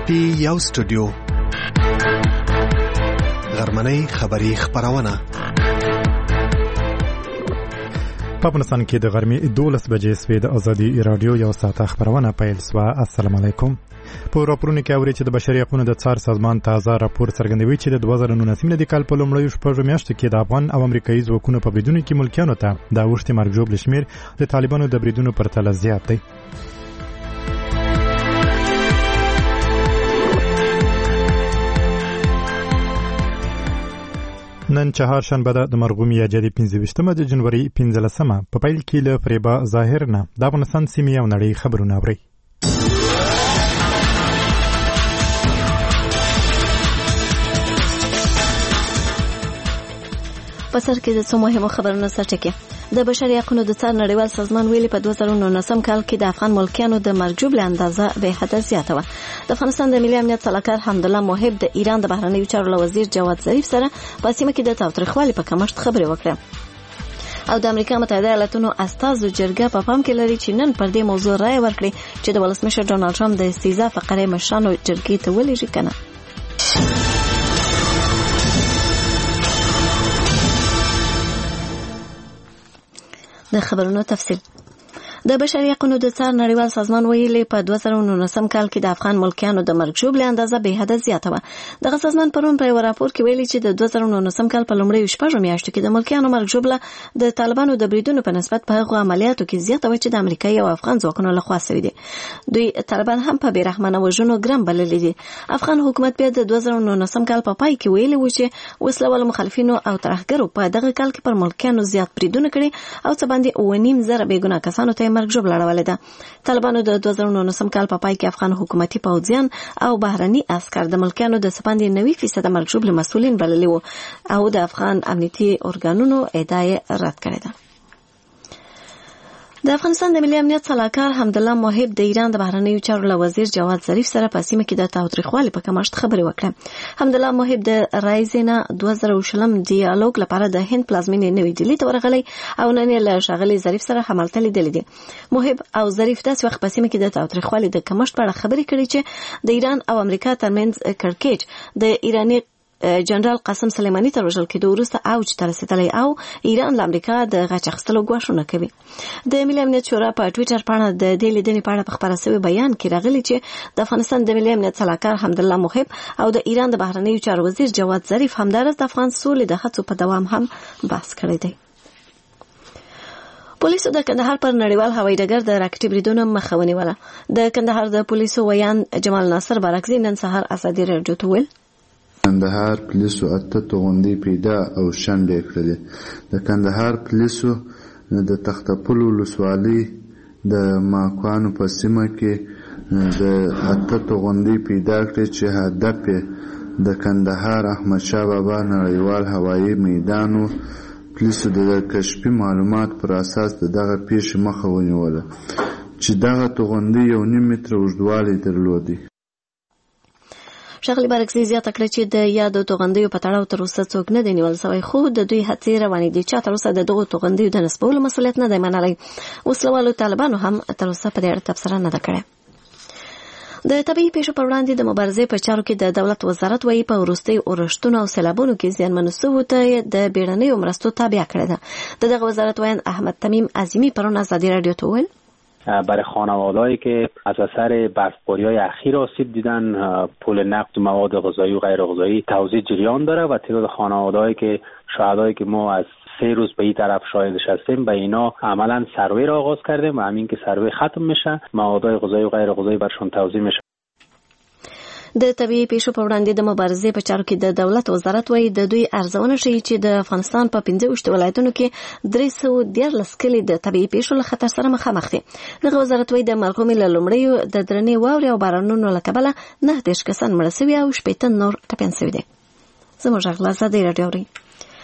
پی یو سټوډیو غرمنۍ خبری خبرونه په افغانستان کې د غرمې 12 بجې سوي د ازادي رادیو یو ساعته خبرونه پیل سوه. السلام علیکم. په راپورونو کې اوري چې د بشري حقوقو د څار سازمان تازه راپور څرګندوي چې د 2019 میلادي کال په لومړیو شپږو میاشتو کې د افغان او امریکایي ځواکونو په بریدونو کې ملکیانو ته د اوښتې مرګ ژوبل شمېر د طالبانو د بریدونو پرتله زیات دی. نن چهارشنبه ده د مرغومي یاجدي 25 د جنوري 15 په پیل کې له فریبا ظاهر نه د افغانستان سیمې او نړۍ خبرونه اوري. په سر کې د څو مهمو خبرونو سرټکی. د بشري حقوقو د څار نړیوال سازمان ویلي په 2019 کال کې د افغان ملکیانو د مرګ ژوبل اندازه به حد زیاته و. د افغانستان د ملي امنیت سلاکار حمدالله محب د ایران د بهرنیو چارو وزیر جواد ظریف سره په سیمه کې د تاوتریخوالي په کمښت خبرې وکړه. او د امریکا متحده ایالاتونو استازو جرګه په پام کې لري چې نن پر دې موضوع رائے ورکړي چې د ولسمشر ډونالد ټرمپ د استیزا فقره مشرانو جرګې ته ولېږي کنه. د خبرونو تفصیل. د بشري حقوقو د څار نړیوال سازمان ویلي په 2019 کال کې د افغان ملکیانو د مرګ ژوبل اندازه به حد زیاته و. دغه سازمان پرون په راپور کې ویلي چې د 2019 کال په لومړیو شپږو میاشتو کې د ملکیانو مرګ ژوبل د طالبانو د بریدونو په نسبت په هغو عملیاتو کې زیاته و چې د امریکایي او افغان ځواکونو لخوا شوي دي. دوی طالبان هم په بیرحمانه وژنو ګرم بللي دي. افغان حکومت بیا د 2019 کال په پای کې ویلي و چې وسلوال مخالفینو او ترهګرو په دغه کال کې پر ملکیانو زیات بریدونه کړي او څه باندې 9.5 بېګناه کسانو ته مرګ ژوبل اړولې ده. طالبانو د 2019 کال په پای کې افغان حکومتي پوځیان او بهرني عسكر د ملکیانو د سپاندې 90% مرګ ژوبل مسؤلین بللي وو او د افغان امنیتي ارګانونو ادعای رد کړې ده. د افغانستان د ملي امنیت سلاکار حمدالله محب د ایران د بهرنیو چارو وزیر جواد ظریف سره په سیمه کې د تاوتریخوالي په کمښت خبرې وکړه. حمدالله محب د رایزینا 2020 ډیالوګ لپاره د هند پلازمینې نوې ډیلي ته ورغلی او نن یې له ښاغلي ظریف سره همالته لیدلې دي. محب او ظریف داسې وخت په سیمه کې د تاوتریخوالي د کمښت په اړه خبرې کړې چې د ایران او امریکا ترمنځ کړکېچ د ایراني جنرال قاسم سلیمانی تر وژل کېدو وروسته اوج ته رسېدلی او ایران له امریکا د غچ اخیستلو ګواښونه کوي. د ملي امنیت شورا په ټویټر باندې د دې لیدنې په اړه په خپاره شوي بیان کې راغلي چې د افغانستان د ملي امنیت سلاکار حمدالله محب او د ایران د بهرنیو چارو وزیر جواد ظریف همدارس د افغان سولې د هڅو په دوام هم بحث کړی دی. پولیسو د کندهار پر نړیوال هوایي ډګر د راکټي بریدونو مخه ونیوله. د کندهار د پولیسو ویان جمال ناصر بارکزي نن سهار ازادي رادیو ته ویل کندهار پولیسو 8 توغندۍ پیدا او شنډې کړلې. د کندهار پولیسو د تختپل ولسوالۍ د ماکوانو په سیمه کې د 8 توغندۍ پیدا کړې چې هدف د کندهار احمدشاه بابا نړیوال هوایي میدان پولیسو د کشفي معلومات پر اساس دغه پیښې مخه ونیوله چې دغه توغندۍ 1.5 متره اوږدوالی درلودي. ښاغلي بارکزي زیاته کړه چې د یادو توغندیو په تړاو تر اوسه څوک نه دی نیول شوی خو د دوی هڅې روانې دي چې تر اوسه د دغو توغندیو د نصبولو مسؤلیت نه دی منلی. وسلوالو طالبانو هم تر اوسه په دې اړه تبصره نه ده کړې. د طبیعي پیښو پر وړاندې د مبارزې په چارو کې د دولت وزارت وایي په وروستیو اورښتونو او سیلابونو کې زیانمنو شویو ته د بیړنیو مرستو تابع کړې ده. دغه وزارت وایي احمد تمیم عظیمی پرون ازادي رادیو ته ویل برای خانوادهایی که از اثر برفباری‌های اخیر آسیب دیدن پول نقد و مواد غذایی و غیر غذایی توزیع جریان داره و تعداد خانوادهایی که شهدایی که ما از 3 روز به این طرف شاهدش هستیم به اینا عملا سروی را آغاز کردیم و همین که سروی ختم میشه مواد غذایی و غیر غذایی برشون توزیع میشه. د طبیعي پیښو په وړاندې د مبارزې په چارو کې د دولت وزارت وایي د دوی ارزونه ښیي چې د افغانستان په 15 ولایتونو کې 314 کلي د طبیعي پیښو له خطر سره مخامخ دي. دغه وزارت وایي د مرغومي له لومړیو د درنې واورې او بارانونو له کبله 9 کسان مړه شوي او 80 نور ټپیان شوي دي. زموږ غږ له ازادي راډیو اوري.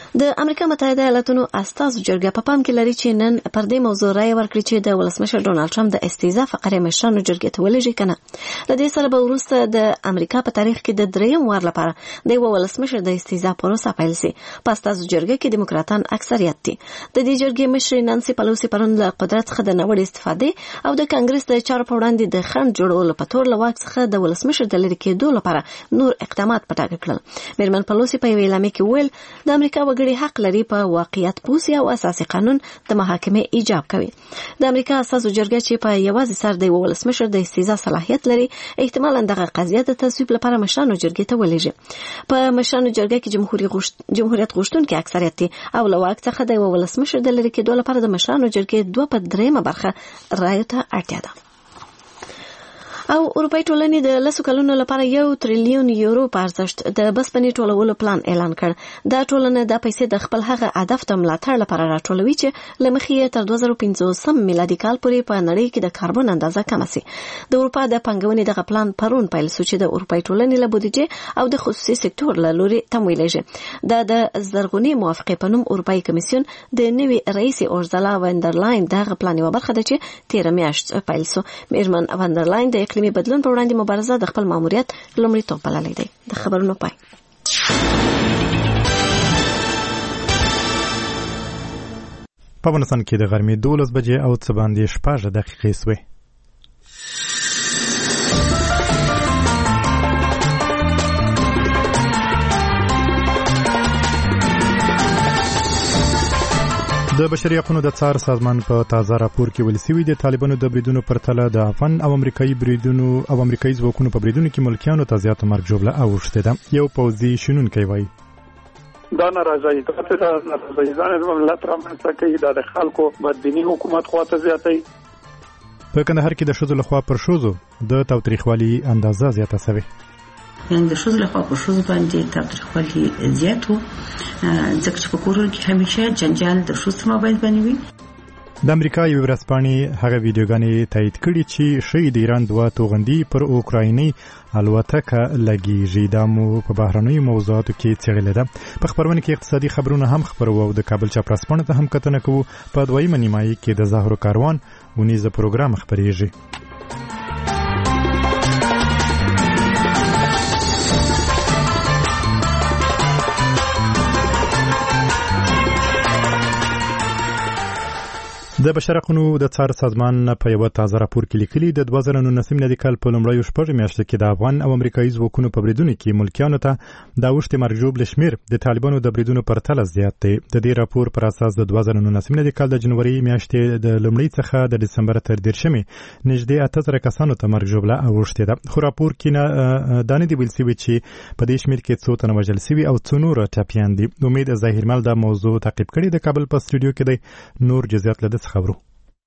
د امریکا متحده ایالاتونو استازو جرګه په پام کې لري چې نن پر دې موضوع رائے ورکړي چې د ولسمشر ډونالد ټرمپ د استیزا فقره مشرانو جرګې ته ولېږي کنه. له دې سره به وروسته د امریکا په تاریخ کې د دریم وار لپاره د ولسمشر د استیزا پروسه پیل شي. په استازو جرګه کې دیموکراتان اکثریت دي. د دې جرګې مشر نانسي پلوسی پرون له قدرت څخه د نوړ استفاده او د کانګرس د چارو په وړاندې د خنډ جوړولو په تور له واک څخه د ولسمشر د لرې کېدو لپاره نور اقدامات پټاکه کړل. میرمن پلوسی په اعلامیه کې ویل د امریکا وګړي حق لري په واقعیت پوسی او اساسي قانون د محاکمې ایجاب کوي. د امریکا اساسو جرګه چې په یوازې سر د ولسمشر د استیزا صلاحیت لري احتمالاً دغه قضیه د تصویب لپاره مشرانو جرګې ته ولېږي. په مشرانو جرګه کې جمهوریت غوښتونکي اکثریت دي او له واک څخه د ولسمشر د لرې کېدو لپاره د مشرانو جرګې 2/3 برخه رایو ته اړتیا ده. او اروپای ټولنې د 10 کلونو لپاره 1 تریلیون یورو په ارزښت د بسپنې ټولولو پلان اعلان کړ. دا ټولنه د پیسې د خپل هغه هدف ته ملاتړ لپاره راټولوي چې لمخې تر 2050 میلادي کال پورې په نړۍ کې د کاربن اندازه کم شي. د اروپا د پنګونې دغه پلان پرون پیل شو چې د اروپای ټولنې له بودیجې او د خصوصي سکتور له لوري تمویلېږي. دا د زرغونی موافقه په نوم اروپای کمیسیون د نوي رئیس اورزالا وندرلاین دغه پلان یو برخه ده چې 13 میاشت پیل شو. میرمن وندرلاین د اقلیمي بدلون پر وړاندې مبارزه د خپل ماموریت لومړیتوب بللی دی. د خبرونو پای. په افغانستان کې د غرمې 12 بجې او څه باندې 6 دقیقې شوې. د بشري حقوقو د څار سازمان په تازه راپور کې ویل شوی د طالبانو د بریدونو پر تله د افغان او امریکایي بریدونو او امریکایي ځواکونو په بریدونو کې ملکیانو ته زیاته مرګ ژوبله اوښتې ده. یو پوځي شنونکی وایي دا ناراضي ځان ملت رامنځته کوي د خلکو بدبیني حکومت خواته زیاتوي. په کندهار کې د ښځو لخوا پر ښځو د تاوتریخوالي اندازه زیاته شوې. د ښځو لخوا پر ښځو باندې تاوتریخوالي زیات و ځکه چې په کورونو کې همیشه جنجال د ښځو مابین باندې وي. د امریکا یو ورځپاڼې هغه ویډیوګانې تایید کړي چې شهید ایران 2 توغندي پر اوکرایني الوتکه لګیږي. دا مو په بهرنیو موضوعاتو کې څېړلې ده. په خبرونه کې اقتصادي خبرونه هم خبرو او د کابل چاپراسپانه ته هم کتنه کوو. په دویمه نیمایي کې د زهرو کاروان ونیزه پروګرام خبرېږي. د بشر حقوقو د څار سازمان په یو تازه راپور کې لیکلي د 2019 میلادي کال په لومړیو 6 میاشتو کې د افغان او امریکایي ځواکونو په بریدونو کې ملکیانو ته د اوښتې مرګ ژوبلې شمېر د طالبانو د بریدونو پر تله زیات دی. د دې راپور پر اساس د 2019 میلادي کال د جنوري میاشتې د لومړۍ څخه د دسمبر تر 10 نږدې 8000 کسانو ته مرګ ژوبله اوښتې ده. خو راپور کې دا نه دی ویل شوی چې په دې شمېر کې څو تنه وژل شوي او څو نور ټپیان دي. امید ظاهرمل دا موضوع تعقیب کړي د کابل په سټوډیو کې دی. نور جزئیات له دې خبرو.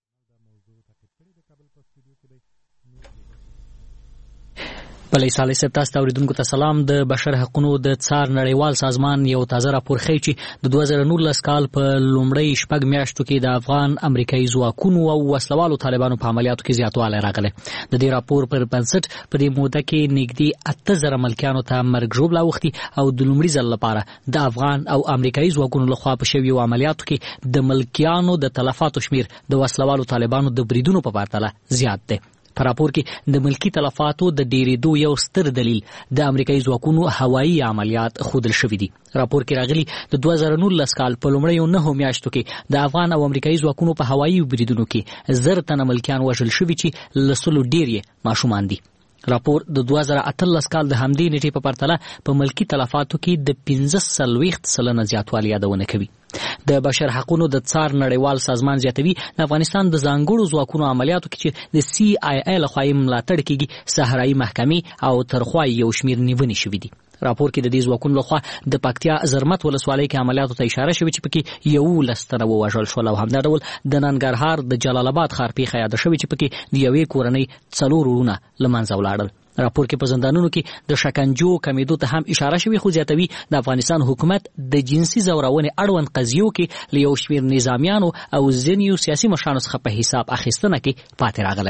بلې سالي صاحب تاسو اوریدونکو ته سلام. د بشر حقوقو د څار نړیوال سازمان یو تازه راپور ښیي چې د 2019 کال په لومړۍ 6 میاشتو کې د افغان امریکایي ځواکونو او وسلوالو طالبانو په عملیاتو کې زیاتوالی راغلی. د دې راپور پر بنسټ په دې موده کې نږدې 8000 ملکیانو ته مرګ ژوبله اوښتي او د لومړي ځل لپاره د افغان او امریکایي ځواکونو لخوا په شویو عملیاتو کې د ملکیانو د تلفاتو شمیر د وسلوالو طالبانو د بریدونو په پرتله زیات دی. په راپور کې د ملکی تلفاتو د ډیریدو یو ستر دلیل د امریکایي ځواکونو هوایي عملیات ښودل شوي دي. راپور کې راغلي د 2019 کال په لومړیو 9 میاشتو کې د افغان او امریکایي ځواکونو په هوایي بریدونو کې 1000 تنه ملکیان وژل شوي چې له 100 ډېر یې ماشومان دي. راپور د 2018 کال د همدې نیټې په پرتله په ملکی تلفاتو کې د 15% زیاتوالی یادونه کوي. د بشر حقوقو د څار نړیوال سازمان زیاتوي د افغانستان د ځانګړو ځواکونو عملیاتو کې چې د CIA لخوا ملاتړ کیږي صحرایي محکمې او ترخوا یو شمیر نیونې شوې دي. راپور کې د دې ځواکونو لخوا د پکتیا زرمت ولسوالۍ کې عملیاتو ته اشاره شوې چې پکې 11 تنه ووژل شول او همدا ډول د ننګرهار د جلال آباد ښار پیښه یاده شوې چې پکې د یوې کورنۍ 4 وروڼه له منځه ولاړل. راپور کې په زندانونو کې د شکنجو کمیدو ته هم اشاره شوې خو زیاتوي د افغانستان حکومت د جنسي زورونې اړوند قضیو کې له یو شمیر نظامیانو او ځینو سیاسي مشرانو څخه په حساب اخیستنه کې پاتې راغلی دی.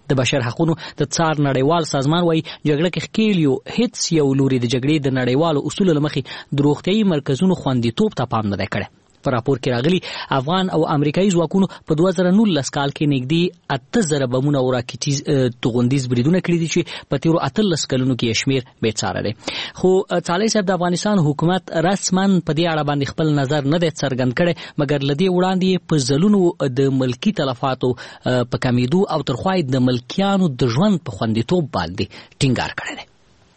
د بشر حقوقو د څار نړیوال سازمان وايي جګړه کې ښکیل یو هیڅ یو لوري د جګړې د نړیوالو اصولو لمخې د روغتیايي مرکزونو خوندیتوب ته پام نه دی کړی. په راپور کې راغلي افغان او امریکایي ځواکونو په 2019 کال کې نږدې 8000 بمونه او راکټیز توغندیز بریدونه کړي دي چې په تیرو 18 کلونو کې شمیر بې ساره دی. خو صالح صاحب د افغانستان حکومت رسما په دې اړه باندې خپل نظر نه دی څرګند کړی، مګر لدی وړاندې په ځلونو د ملکی تلفاتو په کمیدو او ترخوای د ملکیانو د ژوند په خوندیتوب باندې ټینګار کړی دی.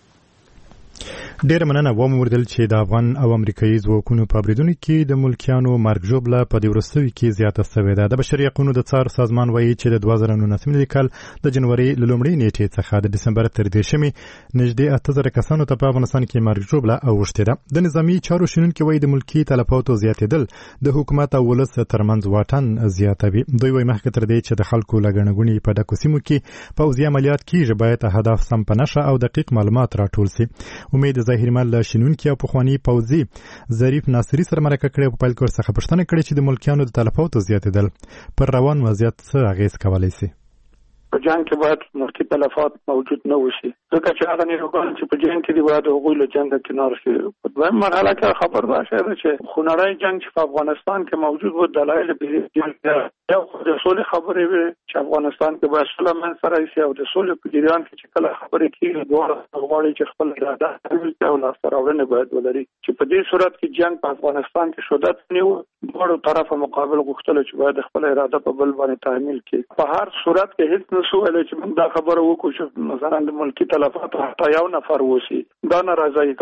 ډېر مننه. وموردل چې د افغان او امریکایي ځواکونو په بریدونو کې د ملکیانو مرګ ژوبله په دې وروستیو کې زیاته شوې ده. د بشري حقوقو د څار سازمان وایي چې د 2019 کال د جنوري له لومړۍ نیټې څخه د ډسمبر تر 10 نږدې 8000 کسانو ته په افغانستان کې مرګ ژوبله اوښتې ده. د نظامي چارو شنونکي وایي د ملکي تلفاتو زیاتېدل د حکومت او ولس ترمنځ واټن زیاتوي. دوی وایي مخکې تر دې چې د خلکو له ګڼې ګوڼې په ډکو سیمو کې پوځي عملیات کېږي باید هدف سم په نښه او دقیق معلومات راټول سي. امید ظاهري مل شنونکي او پخوانی پوځي ظریف ناصري سره مرکه کړې په پیل کې ورڅخه پوښتنه کړې چې د ملکیانو د تلفاتو زیاتېدل پر روان وضعیت څه اغېز کولی شي. په جنګ کې باید ملکی تلفات موجود نه وشي، ځکه چې هغه نیروګان چې په جنګ کې دي باید هغوی له جنګه کنار شي. په دویم مرحله کې خبر دا شوی ده چې خونړی جنګ چې په افغانستان کې موجود و دلایل یو د سولې خبرې وي چې افغانستان کې باید سوله منځته راشي او د سولې په جریان کې چې کله خبرې کېږي دواړه غواړي چې خپل اراده تحمیل کړي او لاسته راوړنې باید ولري چې په دې صورت کې جنګ په افغانستان کې شدت ونیو. دواړو طرفه مقابل غوښتل چې باید خپل اراده په بل باندې تحمیل کړي. په هر صورت کې هیڅ نشو ویلی چې موږ دا خبره وکړو چې مثلا د ملکي تلفاتو حتی یو نفر وشي. دا نارضایي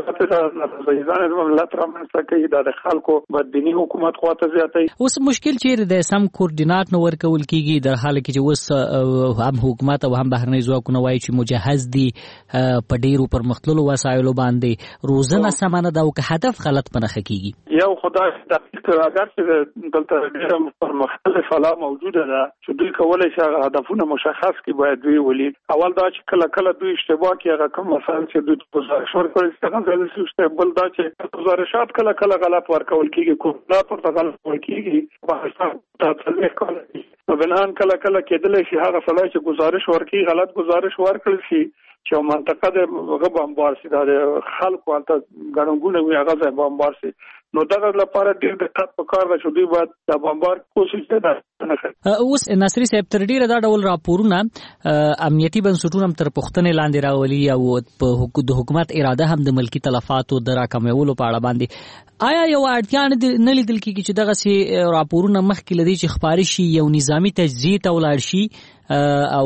ځان ملت رامنځته کوي، دا د خلکو بدبیني حکومت خواته زیاتوي. اوس مشکل چیرې د سم کوردینات نه ورکول کېږي، در حال کې چې اوس هم حکومت او هم بهرني ځواکونه وایي چې مجهز دي په ډېرو پرمختللو وسایلو باندې روزنه سمه نه ده او که هدف غلط په نښه کېږي. یو خدای دقیق اگر چې دلته ډېره پرمختللې فضا موجوده ده چې دوی کولی شي هغه هدفونه مشخص کړي باید دوی ولي. اول دا چې کله کله دوی اشتباه کوي هغه کوم مثلا چې دوی گزارش ورکړي څنګه بل دا چې گزارشات کله کله غلط ورکول کېږي، کومه پورته غلط ورکول کېږي په تاسو کولی نو بنان کله کله کېدلی شي هغه سړی چې گزارش ورکړي غلط گزارش ورکړل شي چې منطقه د غو بمبار سي د خلکو الته ګڼګونه وي هغه ځای بمبار سي. نو دغه لپاره ډېر دقت پکار ده چې دوی باید د بمبار کوشش وکړي. اوس ناصري صاحب تر ډیره دا ډول راپورونه امنیتي بنسټونه هم تر پوښتنې لاندې راولي او په د حکومت اراده هم د ملکی تلفاتو د راکمولو په اړه باندې آیا یو اړتیا نه لیدل کېږي چې دغه سي راپورونه مخکې لدی چې خبري شي یو نظامی تجزیه ته ولاړ شي او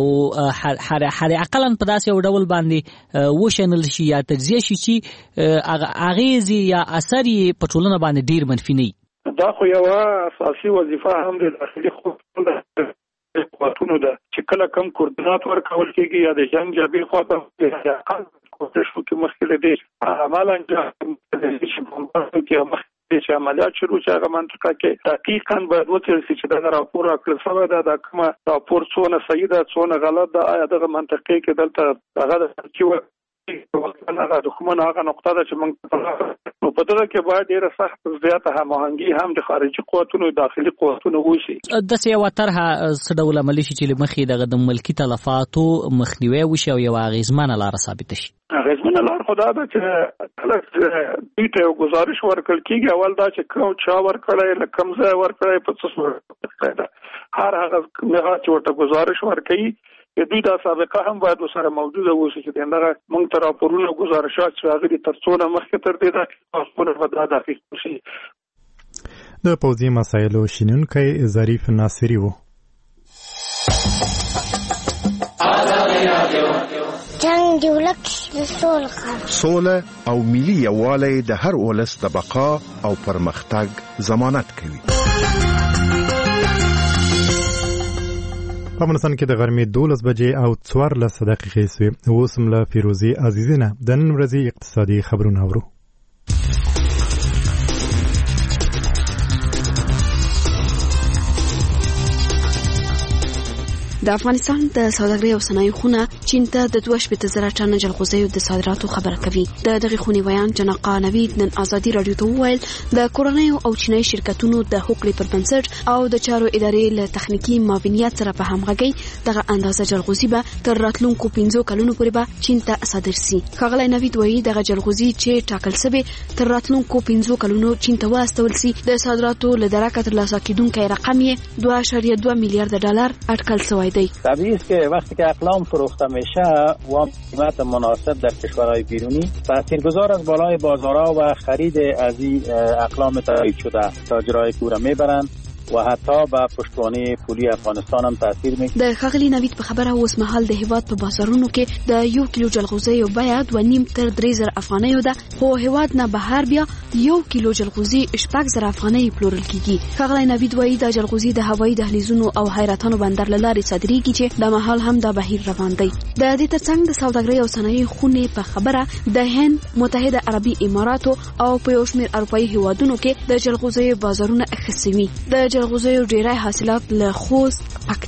هر عقلاً په داسې یو ډول باندې وشنل شي یا تجزیه شي چې اغیز یا اثر په ټولنه باندې ډیر منفي نه وي. دا خو یو اساسي وظیفه هم د داخلي قوتونو ده چې کله کم کوردینات ورکول کېږي یا د جنګ جبهې خواته کوشش وکړي مخکې له دې عملاً چې عملیات شروع شي هغه منطقه کې دقیقاً باید وڅېړل شي چې دا راپور راکړل شوی ده دا کومه راپور څونه صحیح ده څونه غلط ده، آیا دغه منطقې کې دلته هغه د ترکیب هغه دښمن هغه نقطه ده چې موږ نو په دغه کې باید ډېره سخت زیاته هماهنګي هم د خارجي قوتونو داخلي قوتونو وشي. داسې یوه طرحه څه ډول عملي شي چې له مخې دغه د ملکي تلفاتو مخنیوی وشي او یوه اغېزمنه لاره ثابته شي. اغېزمنه لاره خو دا ده چې کله دوی ته یو ګزارش ورکړل کېږي اول دا چې کوم چا ورکړی له کوم ځای ورکړی په څه صورت ده هر هغه چې ورته گزارش ورکوي دوی دا سابقه هم باید وسره موجوده وي چې دغه موږ ته راپورونه گزارشات چې هغه دي تر څو نه مخکې تر دې دا خپل ودا دقیق شي. د پوځي مسایلو شنونکی ظریف ناصري وو. جنگ دی ولک د سوله او ملي یووالی د هر ولس د بقا او پرمختګ ضمانت کوي. په افغانستان کې د غرمې 12 بجې او 14 دقیقې سوې. اوس هم له فیروزي عزیزینه د نن ورځې اقتصادي خبرونه اورو. د افغانستان د سوداګرۍ او صنایع خونه چین ته د 2.0 ټن جلغوزیو د صادراتو خبره کوي. د دغه خونی ویان جنقا نوید نن ازادي رادیو ته وویل د کورنیو او چینایي شرکتونو د حقوقي پر بنسټ او د چارو ادارې له تخنیکی معاونیت سره په همغږي دغه اندازه جلغوزي به تر راتلونکو 15 کلونو پورې به چین ته صادر شي. ښاغلی نوید وایي دغه جلغوزي چې ټاکل شوی تر راتلونکو 15 کلونو چین ته واستول شي د صادراتو له درکه ترلاسه کیدونکي رقم یې 2.2 میلیارد دلار اټکل شوی دی. طبیعی است که وقتی که اقلام فروخته میشه و قیمت مناسب در کشورهای بیرونی تاثیرگذار از بالای بازارها و خرید از این اقلام تایید شده تاجرای کور میبرند و حتی به پشتوانه پولی افغانستان هم تاثیر میکنه. د ښاغلي نوید په خبره اوس مهال د هیواد په بازارونو کې د 1 کیلو جلغوزیو بیه 2.5 تر 3,000 افغانیو ده، خو هیواد نه بهر بیا 1 کیلو جلغوزي 4,000 افغانۍ پلورل کیږي. ښاغلی نوید وایي د جلغوزي د هوایي دهلیزونو او حیرتانو بندر له لارې صادریږي چې د مهال هم د بهیر روان دی. د دې ترڅنګ د سوداګرۍ او صنایع خونې په خبره د هند، متحده عربي اماراتو او په یو شمېر اروپایي هیوادونو کې د جلغوزیو بازارونه اخیستوي. د جلغوزیو ډیری حاصلات له خوست،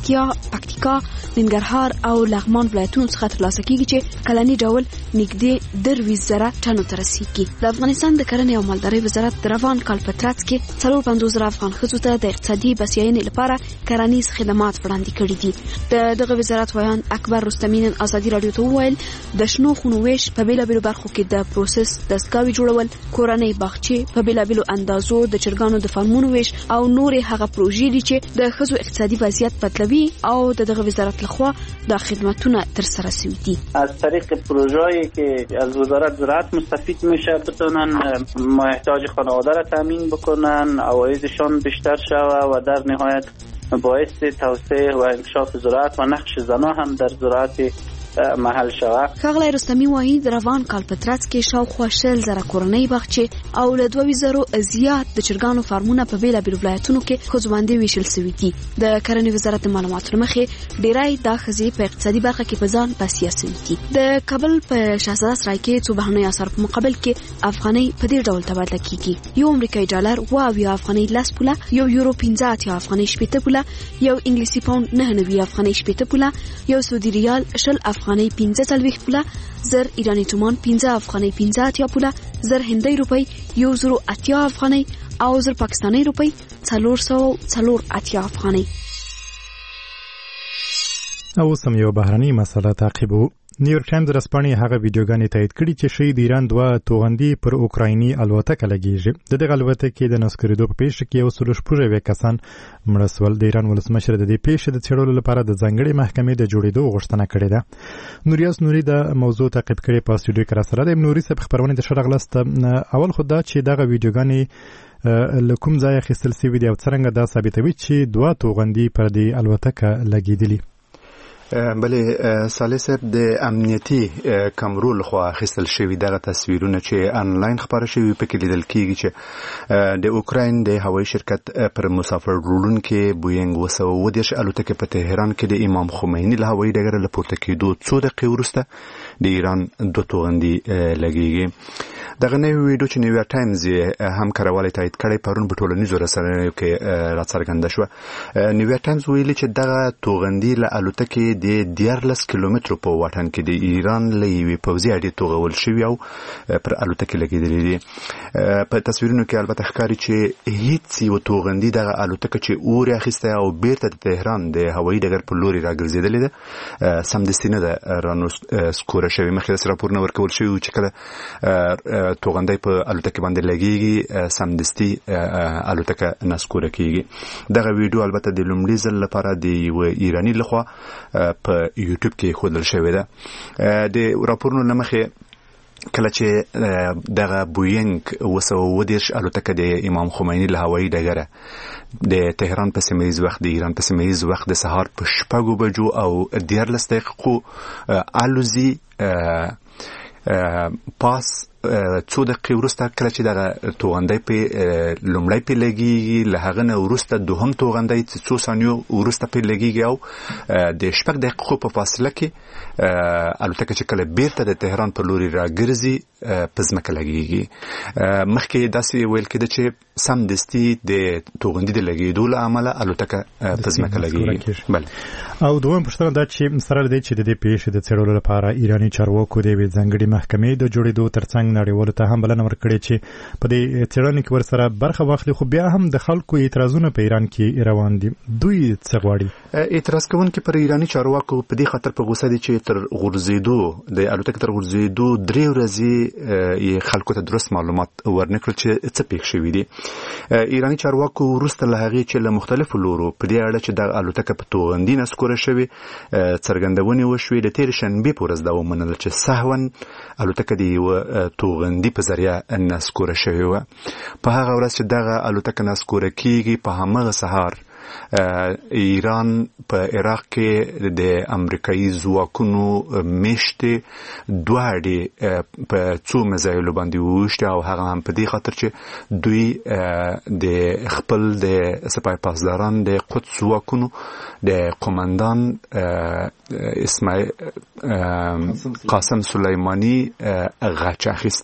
پکتیکا، ننګرهار او لغمان ولایتونو څخه ترلاسه کیږي چې کلنی ډول نږدې 2,000 ټنو ته رسیږي. د افغانستان د کرنې او مالدارۍ وزارت د روان کال په ترڅ کې 450,000 افغان ښځو ته د اقتصادي بسیاینې لپاره کرنیز خدمات وړاندې کړي دي. د دغه وزارت ویان اکبر رستمی نن ازادي رادیو ته وویل د شنو خونو ویش په بیلابیلو برخو کې د پروسس دستګاوې جوړول، کورنۍ باغچې په بیلابیلو اندازو، د چرګانو د فارمونو ویش او نورې هغه پروژې دي چې د ښځو اقتصادي وضعیت بدلوي او د دغه وزارت لخوا د خدماتونه تر سره شوي دي. از طریق پروژه‌ای که از وزارت زراعت مستفید میشه بتونن احتیاج خانواده را تامین بکنن، عوایدشان بیشتر شوه و در نهایت باعث توسعه و انکشاف زراعت و نقش زنان هم در زراعت محل شوه. ښاغلی رستمی وایي د روان کال په ترڅ کې شاوخوا 60,000 کورنۍ باغچې او له 2,000 زیات د چرګانو فارمونه په بیلابیلو ولایتونو کې ښځو باندې ویشل شوي دي. د کرنې وزارت د معلوماتو له مخې ډیری دا ښځې په اقتصادي برخه کې په ځان بسیا شوي دي. د کابل په شهزاده سرای کې څو بهرنیو اسعارو په مقابل کې افغانۍ په دې ډول تبادله کیږي: یو امریکایي ډالر 2 افغانۍ 10 پوله، یو یورو 15 افغانۍ 8 پوله، یو انګلیسي پاوند 9 افغانۍ 8 پوله، یو سعودي ریال 10 افغانۍ 15 پوله، زر ایرانی تومان 15 افغانۍ 15 پوله، زر هندۍ روپۍ 1,080 افغانۍ او زر پاکستاني روپۍ 480 افغانۍ. او سم یو بهرني مسله تعقیبو. نیویورک ټایمز رسپانې هغه ویډیوګانې تایید کړي چې ښیي د ایران 2 توغندي پر اوکرایني الوتکه لګیږي. د دغه الوتکې د نسکورېدو په پیښه کې 106 کسان مړه شول. د ایران ولسمشر د دې پیښې د څېړلو لپاره د ځانګړې محکمې د جوړېدو غوښتنه کړې ده. نوریاس نوري د موضوع تعقیب کړي په استودیو کې راسره دی. نوري صاحب خبرونه د شرغلست اول خو دا چې دغه ویډیوګانې له کوم ځای اخیستل شوي دي او څرنګه دا ثابتوي چې 2 توغندي پر دې الوتکه لګېدلي؟ بله صالح صاحب د امنیتي کمرو لخوا اخیستل شوي دغه تصویرونه چې آنلاین خپاره شوي پکې لیدل کیږي چې د اوکراین د هوایي شرکت پر مسافر وړونکي بوینګ 230 الوتکه په تهران کې د امام خمیني له هوایي ډګر له پورته کېدو څو دقیقې وروسته د ایران 2 توغندي لګیږي. دغه نوې ویډیو چې نیویارک ټایمز هم کاروالی تایید کړی پرون په ټولنیزو رسنیو کې راڅرګنده شوه. نیویارک ټایمز ویلي چې دغه توغندي له الوتکې د 14 کیلومترو په واټن کې د ایران له یوې پوځي اډې توغول شوي او پر الوتکې لګېدلې دي. په تصویرونو کې البته ښکاري چې هیڅ یو توغندي دغه الوتکه چې اور اخیسته او بیرته د تهران د هوایي ډګر په لوري راګرځېدلې ده سمدستي نه ده رانسکوره شوې. مخکې داسې راپورونه ورکول شوي چې کله توغندی په الوتکه باندې لګیږي سمدستي الوتکه نسکوره کیږي. دغه ویډیو البته د لومړي ځل لپاره د یو ایرانی لخوا په یوټیوب کې ښودل شوې ده. د راپورونو له مخې کله چې دغه بوینګ 230 الوتکه د امام خمیني له هوایي ډګره د تهران په سیمه وخت د ایران په سیمه وخت د سهار په 6 بجو او 14 دقیقو الوزي پاس څو دقیقې وروسته کله چې دغه توغندی په لومړی پې لګېږي له هغه نه وروسته دوهم توغندی چې څو ثانیو وروسته پې لګېږي او د 6 دقیقو په فاصله کې الوتکه چې کله بیرته د تهران په لوري راګرځي په ځمکه لګېږي. مخکې داسې ویل کېده چې سمدستي د توغندي د لګېدو له امله الوتکه په ځمکه لګېږي. بله. او دویم پوښتنه دا چې سره له دې چې د دې پیښې د څېړلو لپاره ایراني چارواکو د یوې ځانګړې محکمې د جوړېدو ترڅنګ نړیوالو ته هم بلنه ورکړې چې په دې څېړنې کې ورسره برخه واخلي، خو بیا هم د خلکو اعتراضونه په ایران کې روان دي. دوی څه غواړي؟ اعتراض کوونکي پر ایراني چارواکو په دې خاطر په غوسه دي چې تر غورځېدو د الوتکې تر غورځېدو 3 ورځې یې خلکو ته درست معلومات ورنکړل چې څه پېښ شوي دي. ایراني چارواکو وروسته له هغې چې له مختلفو لورو په دې اړه چې د الوتکه په توغندي نسکوره شوې څرګندونې وشوې، د تېرې شنبې په ورځ دا ومنله چې سهوا الوتکه د یوه توغندي په ذریعه نسکوره شوې وه. په هغه ورځ چې دغه الوتکه نسکوره کېږي په همغه سهار ایران په عراق کې د امریکایي ځواکونو میشتې 2 اډې په څو میزایلو باندې وویشتې او هغه هم په دې خاطر چې دوی د خپل د سپاه پاسداران د قدس ځواکونو د قومندان قاسم سلیمانی غچ اخیست.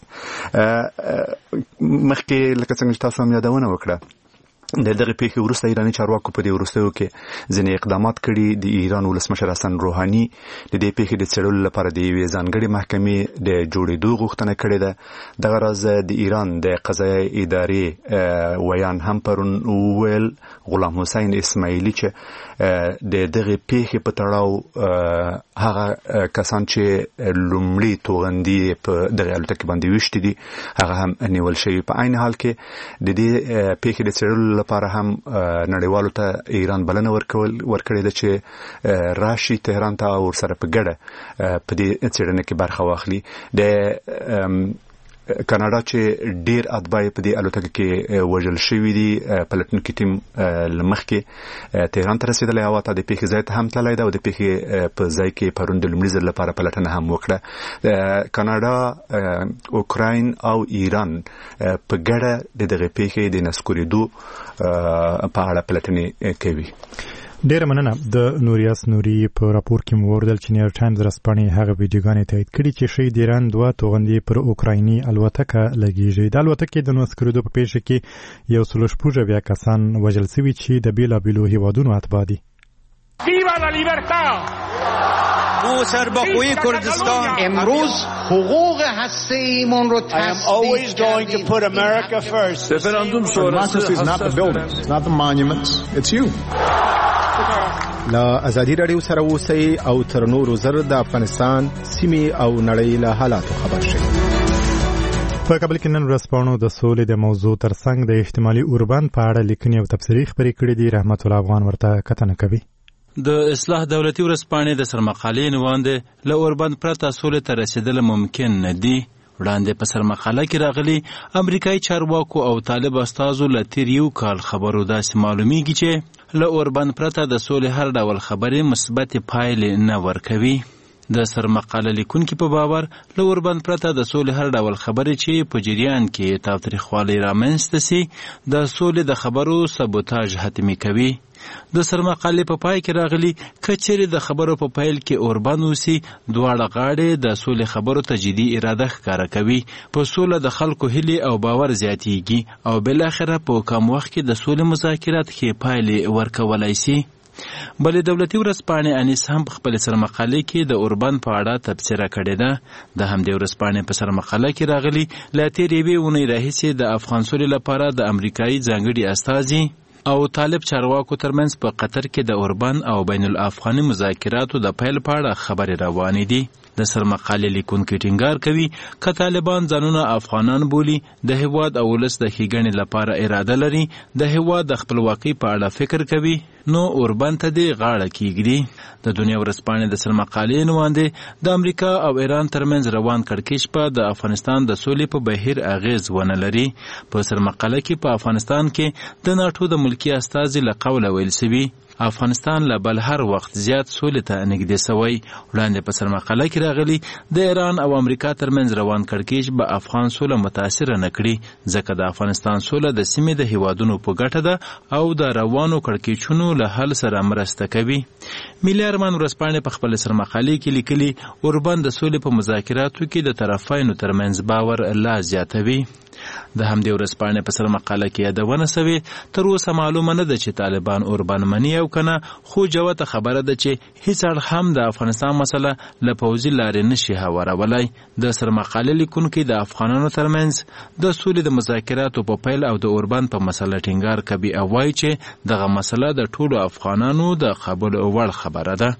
مخکې لکه څنګه چې تاسو هم یادونه وکړه د دغه پیښې وروسته ایراني چارواکو په دې وروستیو کې ځینې اقدامات کړي. د ایران ولسمشر حسن روحاني د دې پیښې د څېړلو لپاره د یوې ځانګړې محکمې د جوړېدو غوښتنه کړې ده. دغه راز د ایران د قضایه ادارې ویان هم پرون وویل غلام حسین اسماعیلي چې د دغه پیښې په تړاو هغه کسان چې لومړی توغندي په دغه الوتکې باندې ویشتي دي هغه هم نیول شوي. په عین حال کې د دې پیښې د څېړلو لپاره هم نړیوالو ته ایران بلنه ورکړې ده چې راشي تهران ته او ورسره په ګډه په دې څېړنه کې برخه واخلي. د کاناډا چې ډیر اتباع په دې الوتکه کې وژل شوي دي، پلټونکي ټیم مخکې تهران ته رسېدلی او د پیښې ځای ته هم تللی ده او د پیښې په ځای کې پرون د لومړي ځل لپاره پلټنه هم وکړه. کاناډا، اوکراین او ایران په ګډه د دغې پیښې د نسکورېدو په اړه پلټنې کوي. ډیره مننه. د نوریاس نوري په راپور کې مو وردل چې نیویارک ټایمز رسپانې هغه ویډیوګانې تایید کړي چې ښیي د ایران 2 توغندي پر اوکرایني الوتکه لګېږي. د الوتکې د نسکورېدو په پیښه کې 116 کسان وژل شوي چې د بېلابېلو هیوادونو اتباع دي. سرباخوی کردستان امروز حقوق هسته‌ایمون رو تثبیت Referendum sonrası is not the buildings, not the monuments, it's you. لا ازادي رادیو سره اوسئ او تر نورو زر د افغانستان سیمې او نړۍ له حالاتو خبر شئ. په کابل کې نن ورځپاڼو د سولې د موضوع ترڅنګ د احتمالي اوربند په اړه لیکنې او تبصرې خپرې کړې دي. رحمت الله افغان ورته کتنه کوي. د اصلاح دولتي ورځپاڼې د سرمقالې عنوان دی له اوربند پرته سولې ته رسیدل ممکن نه دي. وړاندې په سرمقاله کې راغلي امریکایي چارواکو او طالب استازو له تیر یو کال خبرو داسې معلومیږي چې له اوربند پرته د سولې هر ډول خبرې مثبت پایلې نه ورکوي. د سرمقاله لیکونکي په باور له اوربند پرته د سولې هر ډول خبرې چې په جریان کې تاوتریخوالی رامنځته سي د سولې د خبرو سبوتاژ حتمي کوي. د سرمقالې په پای کې راغلي کچېرې د خبرو په پیل کې اوربند اوسي دواړه غاړې د سولې خبرو ته جدي اراده ښکاره کوي. په سوله د خلکو هیلې او باور زیاتیږي او بالاخره په کم وخت کې د سولې مذاکرات ښې پایلې ورکولی سي. بلې دولتي ورځپاڼې انیس هم په خپل سرمقالې کې د اوربند په اړه تبصره کړې ده. د همدې ورځپاڼې په سرمقاله کې راغلي له تېرې یوې اونۍ راهیسې د افغان سولې لپاره د امریکایي ځانګړي استازي او طالب چارواکو ترمنځ په قطر کې د اوربند او بین الافغاني مذاکراتو د پیل په اړه خبرې روانې دي. د سرمقالې لیکونکي ټینګار کوي که طالبان ځانونه افغانان بولي د هیواد او ولس د ښېګڼې لپاره اراده لري د هیواد د خپلواکۍ په اړه فکر کوي نو اوربند ته دې غاړه کیږدي. د دنیا ورځپاڼې د سرمقالې عنوان دی د امریکا او ایران ترمنځ روان کړکېچ په د افغانستان د سولې په بهیر اغیز ونه لري. په سرمقاله کې په افغانستان کې د ناټو د ملکي استازي له قوله ویل شوي افغانستان له بل هر وخت زیات سولې ته نږدې سوی. وړاندې په سرمقاله کې راغلي د ایران او امریکا ترمنځ روان کړکېچ به افغان سوله متاثره نه کړي، ځکه د افغانستان سوله د سیمې د هیوادونو په ګټه ده او د روانو کړکېچونو له حل سره مرسته کوي. ملي ارمان ورځپاڼې په خپل سرمقالې کې لیکلي اوربند د سولې په مذاکراتو کې د طرفینو ترمنځ باور لا زیاتوي. د همدې ورځپاڼې په سرمقاله کې یادونه سوې تر اوسه معلومه نه ده چې طالبان اوربند مني او کنه، خو جوته خبره ده چې هیڅ اړخ هم د افغانستان مسله له پوځي لارې نشي هوارولی. د سرمقالې لیکونکي د افغانانو ترمنځ د سولې د مذاکراتو په پیل او د اوربند په مسله ټینګار کوي او وایي چې دغه مسله د ټولو افغانانو د قبول وړ خبره ده.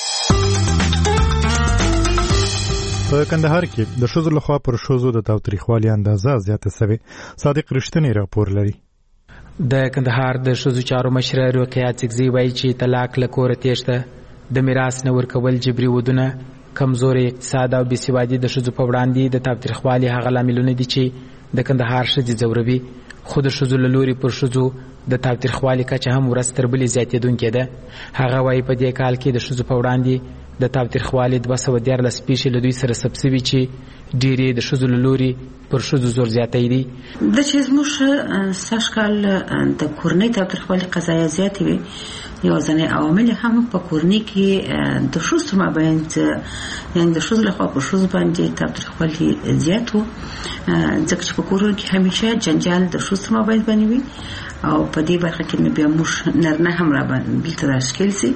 په کندهار کې د ښځو لخوا پر ښځو د تاوتریخوالي اندازه زیاته سوې. صادق رښتینی راپور لري. د کندهار د ښځو چارو مشره رقیه څکزي وایي چې طلاق له کوره تېښته، د میراث نه ورکول جبري ودونه، کمزوري اقتصاد او بېسوادي د ښځو په وړاندې د تاوتریخوالي هغه لاملونه دي چې د کندهار ښځې ځوروي. خو د ښځو له لوري پر ښځو د تاوتریخوالي کچه هم ورځ تر بلې زیاتېدونکې ده. هغه وایي په دې کال کې د ښځو په وړاندې د تاوتریخوالي 214 پیښې له دوی سره ثبت شوي چې ډېرې د ښځو له لوري پر ښځو زور زیاتی دي. د چې زموږ سږ کال د کورنۍ تاوتریخوالي قضایا زیاتې وي، یوازینی عوامل هم په کورنۍ کې د ښځو مابین یعنې د ښځو لخوا په ښځو باندې تاوتریخوالي زیات و، ځکه چې په کورونو کې همیشه جنجال د ښځو مابین باندې وي او په دې برخه کې بیا موږ نرنه هم را بیلته راښکل سي.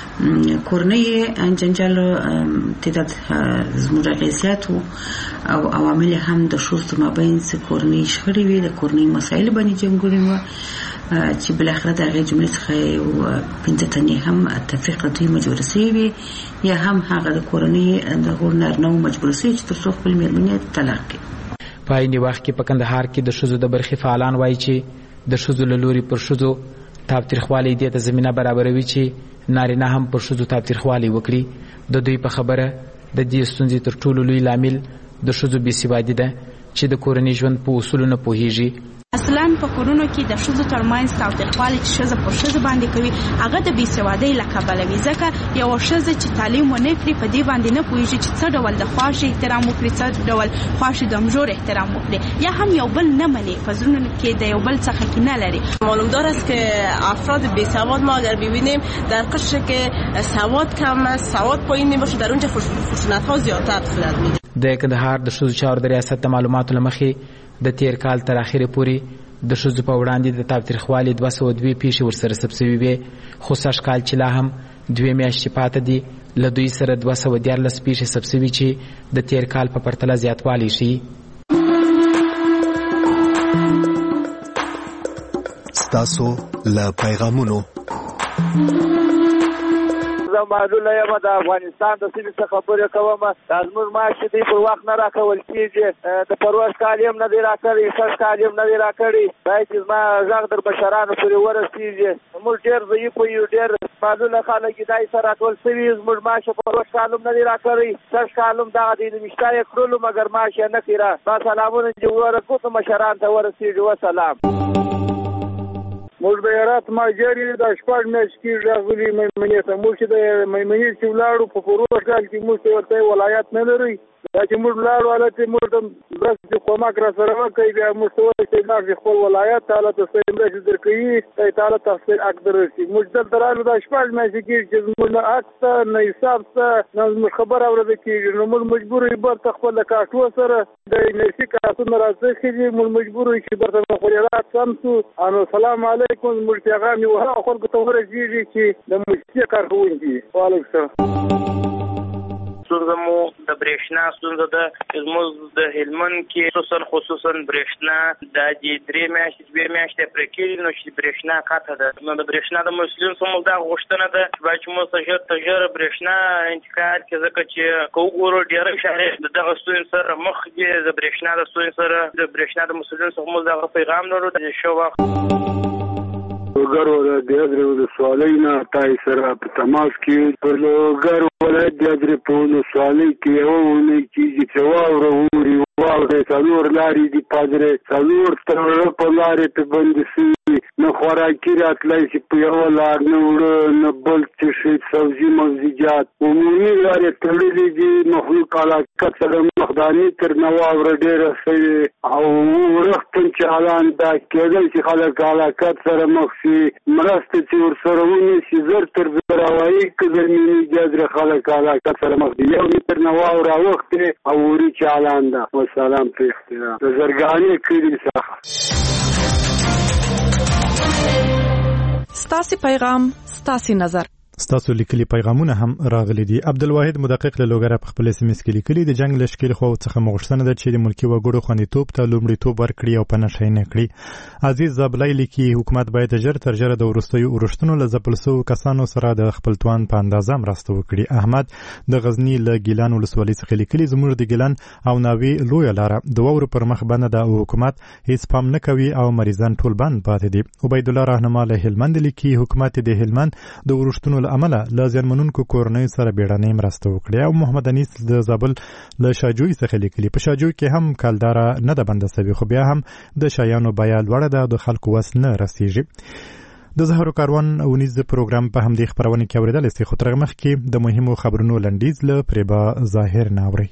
کورنۍ جنجال تعداد زموږ اغېزیات و او عوامل هم د ښځو مابین څه کورنۍ شخړې وي، د کورنۍ مسایل باندې جنګونه وه چې بالاخره د هغې جملې څخه یو 5 تنې هم تفریق دوی مجبوره سوي وي، یا هم هغه د کورنۍ د هغو نارینهو مجبوره سوي چې تر څو خپل مېرمنې طلاق کړي. په عین وخت کې په کندهار کې د ښځو د برخې فعالان وایي چې د ښځو له لوري پر ښځو تاوتریخوالی دې ته زمینه برابروي چې نارینه هم پر ښځو تاوتریخوالی وکړي. د دوی په خبره د دې ستونزې تر ټولو لوی لامل د ښځو بېسوادي ده چې د کورنۍ ژوند په اصولو نه پوهیږي. اصلا په کورونو کې د ښځو ترمنځ تاوتریخوالی چې ښځه پر ښځه باندې کوي هغه د بېسوادۍ له کبله وي، ځکه یوه ښځه چې تعلیم ونه کړي په دې باندې نه پوهېږي چې څه ډول د خواشي احترام وکړي، څه ډول خواشي د همژور احترام وکړي، یا هم یو بل نه مني، په زړونو کې د یو بل څخه کینه لري. معلومدار است که افراد بیسواد ما اگر ببینیم در قشر که سواد کم است، سواد پایین میباشه، در اونجا خشونت‌ها زیادتر صورت میگیره. د کندهار د ښځو چارو د ریاست د معلوماتو له مخې د تیر کال تر اخره پورې د ښځو په وړاندې د تاوتریخوالي 202 پیښې ورسره ثبت شوي وې، خو سږ کال چې لا هم 2 میاشتې پاته دي له دوی سره 214 پیښې ثبت شوي چې د تیر کال په پرتله زیاتوالی ښیي. ستاسو له پیغامونو معلوله یم د افغانستان د سیمې څخه خبرې کوم. دا زموږ معاش چې دی پر وخت نه راکول کېږي، د پروژ کال یې هم نه دی راکړی، سږ کال یې هم نه دی راکړی. باید چې زما غږ در بشرانو پورې ورسېږي. موږ ډېر ضعیف یو، ډېر معلوله خلک دا یې سره راټول شوي. زموږ معاش په پروژ کال هم نه دی راکړی، سږ کال هم دغه دی نوشته یې کړلو مګر معاش یې نه کړی. دا سلامونه چې ورکوټو مشران ته ورسېږي. وسلام. موږ د هرات ماجر د 4 میاشتې کې راغلي میمنې ته. موږ چې د میمنې چې ولاړو په پروژ کال کې موږ ورته ولایت نه لري، دا چې موږ لاړو حالت موږ د مرستې کومک را سره وکړي، بیا موږ ته وایي چې لاړ شي خپل ولایت ته، هلته څه مرستې درکوي، هلته تاسو حق دررسي. موږ دلته راغلو دا 4 میاشتې کېږي چې زموږ نه حق شته نه حساب شته نه زموږ خبره اورېده کېږي. نو موږ مجبور یو برته خپل د کاټو سره د انرژي کارتونه راځخي دي، موږ مجبور یو چې برته مخابرات سم شو. انو سلام علیکم. موږ پیغام یو هغه خلکو ته ورسېږي چې د موسیقي کارکوونکي. وعلیکم السلام. ستونزه مو د برېښنا ستونزه ده. زموږ د هلمند کې خصوصا برېښنا دا د 3 میاشتې 2 میاشتې پرې کېږي، نو چې برېښنا قطع ده. نو د برېښنا د مسؤلینو څخه موږ دا غوښتنه ده چې باید چې موږ ته ژر تر ژره برېښنا انتقال کړي، ځکه چې که وګورو ډېری شهرې د دغه ستونزې سره مخ دي. د برېښنا د ستونزې سره د برېښنا د مسؤلینو څخه موږ دغه پیغام لرو د ښه وخت. لوګر ولایت د ادرې ولسوالۍ نه تاسو سره په تماس کې. په لوګر ولایت د ادرې په ولسوالۍ کې یوه اونۍ کېږي چې واوره اوري. واوره 4 لارې دي پادرې، 4 تر په لارې ته بندې شوي، نه خوراکي راتلی شي په یوه لار، نه وړه سبزي موزیجات عمومي لارې تړلې دي. مخلوق علاقه سره مخداني تر نواوره ډېره شوې او ورختن چالان دا کېدل چې خلک علاقه سره مخ شي مرسته چې ورسره ونیسي زر تر زر هوایي که زمیني جذر خلک علاقه سره مخ دي. 1 متر نواوره وخت او وري چالان ده. والسلام په احترام د زرګانې کلي څخه. ستاسو پیغام ستاسو نظر. ستاسو لیکلي پیغامونه هم راغلي دي. عبدالواحد مدقق له لوګره په خپل SMS کې لیکلي د جنگ لشکري خو څخه مغشتنه ده چې د ملکی وګړو خوندیتوب ته لومړیتوب ورکړي او په نشي نه کړي. عزیز زابلای لیکي حکومت باید ژر تر ژره د ورستیو ورشتونو له ځپلسو کسانو سره د خپل توان په اندازه مرسته وکړي. احمد د غزنی له ګیلان ولسوالۍ څخه لیکلي زموږ د ګیلان او ناوی لوی لاره د وورو پر مخ باندې د حکومت هیڅ پام نه کوي او مریضان ټول بند پاتې دي. عبید الله رهنما له هلمند لیکي حکومت د هلمند د ورشتونو له عمله منونکو کورنۍ سره بیړنۍ مرسته وکړي. او محمد انیس د زابل له شاجوی څخه لیکلي په شاجوی کې هم کالدارا نه ده بنده سوي خو بیا هم د شایانو بیه لوړه ده د خلکو وس نه رسیږي. د زهرو کاروان اونیز پروګرام په همدې خبرونه کې اوریدل سي خو تر مخکې د مهمو خبرونو لنډیز له پریبا ظاهر ناوري.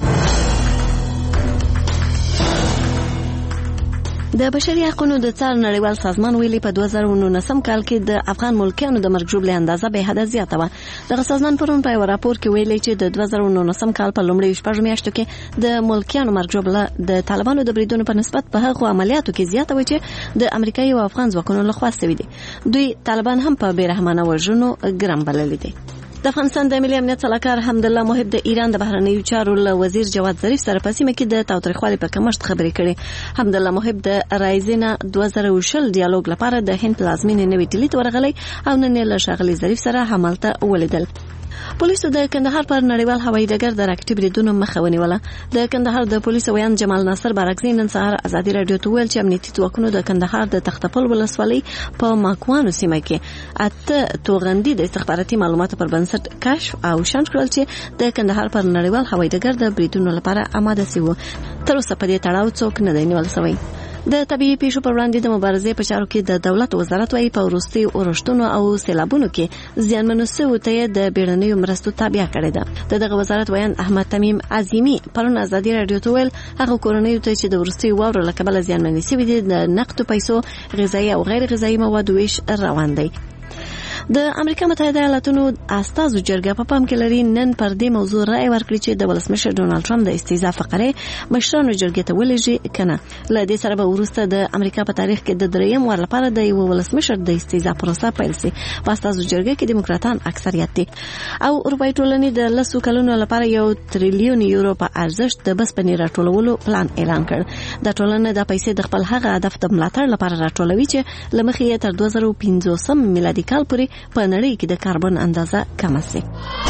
د بشري حقوقو د څار نړیوال سازمان ویلي په 2019 کال کې د افغان ملکیانو د مرګ ژوبلې اندازه به حد زیاته و. دغه سازمان پرون په راپور کې ویلي چې د 2019 کال په لومړۍ شپږ میاشتو کې د ملکیانو مرګ ژوبله د طالبانو د بریدونو په نسبت په هغو عملیاتو کې زیاته و چې د امریکایي او افغان ځواکونو لخوا شوي دي. دوی طالبان هم په بیرحمانه وژنو ګرم بللي دي. د افغانستان د ملي امنیت سلاکار حمدالله محب د ایران د بهرنیو چارو له وزیر جواد ظریف سره په سیمه کې د تاوتریخوالي په کمښت خبرې کړې. حمدالله محب د رایزینا 2020 ډیالوګ لپاره د هند پلازمینې نوې ډیلي ته ورغلی او نن له ښاغلي ظریف سره همالته ولیدل. پولیسو د کندهار پر نړیوال هوایي ډګر د راکټي بریدونو مخه ونیوله. د کندهار د پولیسو ویان جمال ناصر بارکزی نن سهار ازادي رادیو ته ویل چې امنیتي ځواکونو د کندهار د تختپل ولسوالۍ په ماکوانو سیمه کې اته توغندي د استخباراتي معلوماتو پر بنسټ کشف او شنډ کړل چې د کندهار پر نړیوال هوایي ډګر د بریدونو لپاره آماده شوی. تر اوسه په دې تړاو څوک نه دی نیول شوی. د طبيعي پیښو پر وړاندې د مبارزې په چارو کې د دولت وزارت وايي په وروستي اورښتونو او سیلابونو کې زیانمنو شویو ته د بیړنیو مرستو تابع کړی ده. دغه وزارت ویان احمد تمیم عظیمی پرون ازادي رادیو ته ویل هغه کورنیو ته چې د وروستي واورو له کبله زیانمنې شوي دي د نقدو پیسو غذایی او غیر غذایی موادو ویش روان دی. د امریکا متحده ایالاتونو استازو جرګه په پام کې لري نن پر دې موضوع رائے ورکړي چې د ولسمشر ډونالد ټرمپ د استیزا فقره مشرانو جرګې ته ولېږي کنه. له دې سره به وروسته د امریکا په تاریخ کې د دریم وار لپاره د یو ولسمشر د استیزا پروسه پیل شي. په استازو جرګه کې دیموکراتان اکثریت دي. او اروپایي ټولنې د 100 کلونو لپاره 1 تریلیون یورو په ارزښت د بسپنې راټولولو پلان اعلان کړ. د ټولنې د پیسې د خپل هغه هدف د ملاتړ لپاره راټولوي چې لمخې تر 2015 میلادي کال پورې په نړۍ کې د کاربن اندازه کم شي.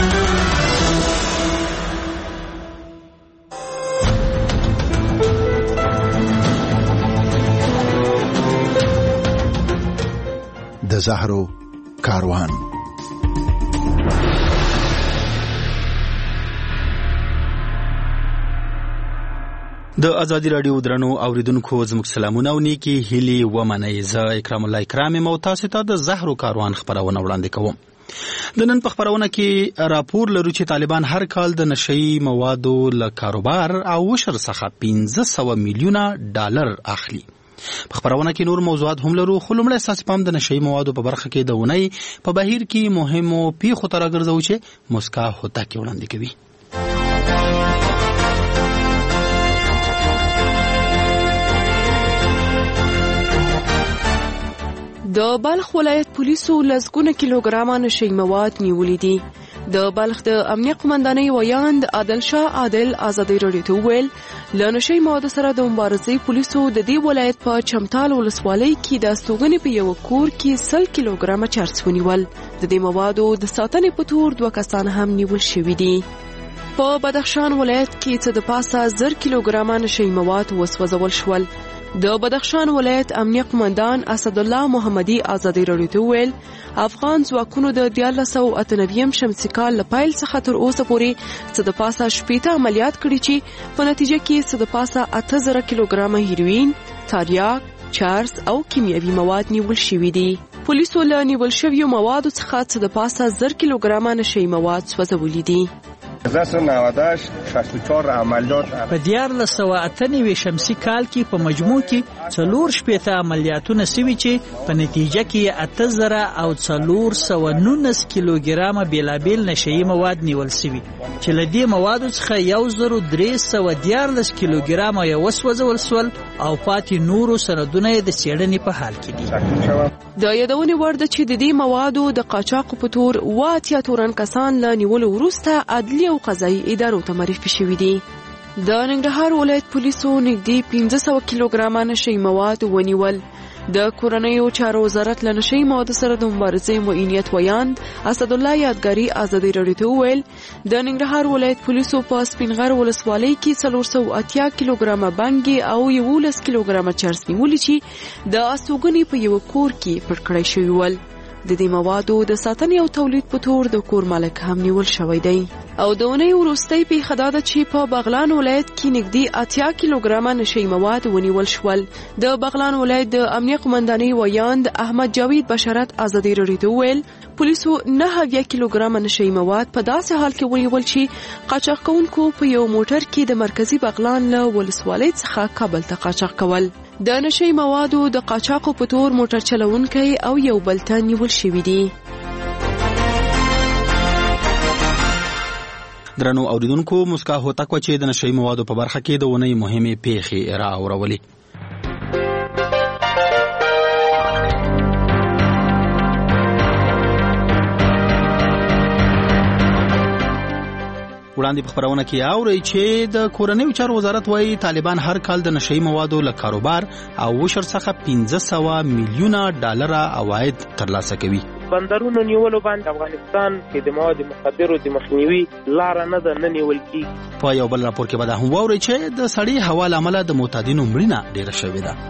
د زهرو کاروان. د ازادي رادیو درنو اوریدونکو زموږ سلامونه او نیکی هیلي ومنئ. زه اکرام الله اکرام مو تاسو ته د زهرو کاروان خبرونه وړاندې کوم. د نن په خبرونه کې راپور لرو چې طالبان هر کال د نشئی موادو له کاروبار او وشر څخه 1500 میلیونه ډالر اخلي. په خبرونه کې نور موضوعات هم لرو خو لومړی اساس پام د نشئی موادو په برخه کې د ونی په بهیر کې مهمو پیښو تر راګرځو چې مسکا هوتا کې وړاندې کوي. د بلخ ولایت پولیسو لسګونه کیلوګرامه نشئی مواد نیولې دي. د بلخ د امنیه قومندانۍ ویان د عادل شاه عادل ازادي رادیو ته ویل ل نشئی مواد سره د مبارزې پولیسو د دې ولایت په چمتال ولسوالۍ کې د استوګنې په یو کور کې 100 کیلوګرامه چارج ونیول. د دې موادو د ساتنې په تور 2 کسان هم نیول شوي دي. په بدخشان ولایت کې څه د پاسه 1000 کیلوګرامه نشئی مواد وسوځول شول. د بدخشان ولایت امنیه قومندان اسد الله محمدي ازادي رادیو ته ویل افغان ځواکونو د 1998 شمسي کال له پیل څخه تر اوسه پورې څه د پاسه 80 عملیات کړي چې په نتیجه کې څه د پاسه 8000 کیلوګرامه هیروین، تریاک، چارس او کیمیاوي مواد نیول شوي دي. پولیسو له نیول شویو موادو څخه څه د پاسه 10 کیلوګرامه نشهیي مواد سوځولي دي. 1998 64 عملیات په 1998 شمسي کال کې په مجموع کې 4 عملیاتونه سوي چې په نتیجه کې 8419 کیلوګرامه بیلابیل نشهیي مواد نیول سوي چې له دې موادو څخه 1314 کیلوګرامه یې وسوځول سول او پاتې نورو سندونه د څېړنې په حال کې دي. د یادونې وړ ده چې د دې موادو د قاچاقو په تور 80 تورن کسان له نیولو وروسته عدلي او قضایي ادارو ته معرفي شوي دي. د ننګرهار ولایت پولیسو نږدې 1500 کیلوګرامه نشهیي مواد ونیول. د کورنیو چارو وزارت له نشهیي موادو سره د مبارزې معینیت ویاند اسدالله یادګاري ازادي راډیو ته وویل د ننګرهار ولایت پولیسو په سپینغر ولسوالۍ کې 480 کیلوګرامه بنګي او 11 کیلوګرامه چرس نیولي چې د استوګنې په یو کور کې پټ کړی شوي ول. د دې موادو د ساتنې او تولید په تور د کور مالک هم نیول شوی دی. او د اونۍ وروستۍ پیښه دا ده چې په بغلان ولایت کې نږدې 80 کیلوګرامه نشهیي مواد ونیول شول. د بغلان ولایت د امنیه قومندانۍ ویاند احمد جاوید بشارت ازادي راډیو ته وویل پولیسو 9 کیلوګرامه نشهیي مواد په داسې حال کې ونیول چې قاچاق کوونکو په یو موټر کې د مرکزی بغلان له ولسوالۍ څخه کابل ته قاچاق کول. د نشهیي موادو د قاچاقو په تور موټر چلونکی او یو بل ته نیول شوي دي. درنو اوریدونکو مسکا هوتک چې د نشهیي موادو په برخه کې د ونې مهمه پیښې راوړولې. وړاندې په خبرونه کې اوري چې د کورنیو چارو وزارت وايي طالبان هر کال د نشهیي موادو له کاروبار او وشر څخه 1500 میلیونه ډالر عواید ترلاسه کوي. بندرونو نیولو باندې افغانستان کې د مواد مخدرو د مخنیوي لار نه نیول کیږي. په یو بل راپور کې به دا هم واوري چې د سړی هوا لامل د معتادینو مړینه ډیره شوې ده.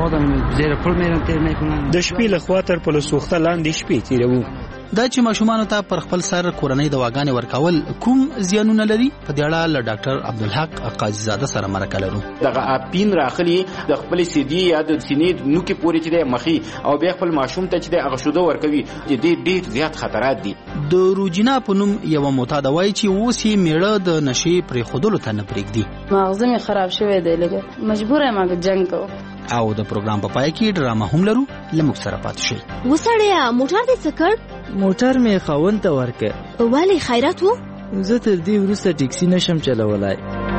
د شپې له خوا تر پله سوخته لاندې شپې تیروو. دا چې ماشومان ته پر خپل سر کورنۍ دواګانې ورکول کوم زیانونه لري په دې اړه له ډاکټر عبدالحق قاضي زاده سره مرکه لرو. دغه اپین راخلي د خپل سیدي یا د سینې نوکي پورې چې د مخي او بیا خپل ماشوم ته چې د هغه شوده ورکوي چې ډېر زیات خطرات دي. د روجینا په نوم یو معتاد وایي چې اوس یې میړه د نشې پرې خودلو ته نه پرېږدي. مغزه مې خراب شوی دی لږ مجبور یم هغه جنګ کوم. او د پروګرام په پای کې ډرامه هم لرو. لموږ سره پاتې شئ. وسړیا موټر دې څه کړ؟ موټر مې خاوند ته ورکړ. ولې خیرات وو؟ زه تر دې وروسته ټیکسي نشم چلولای.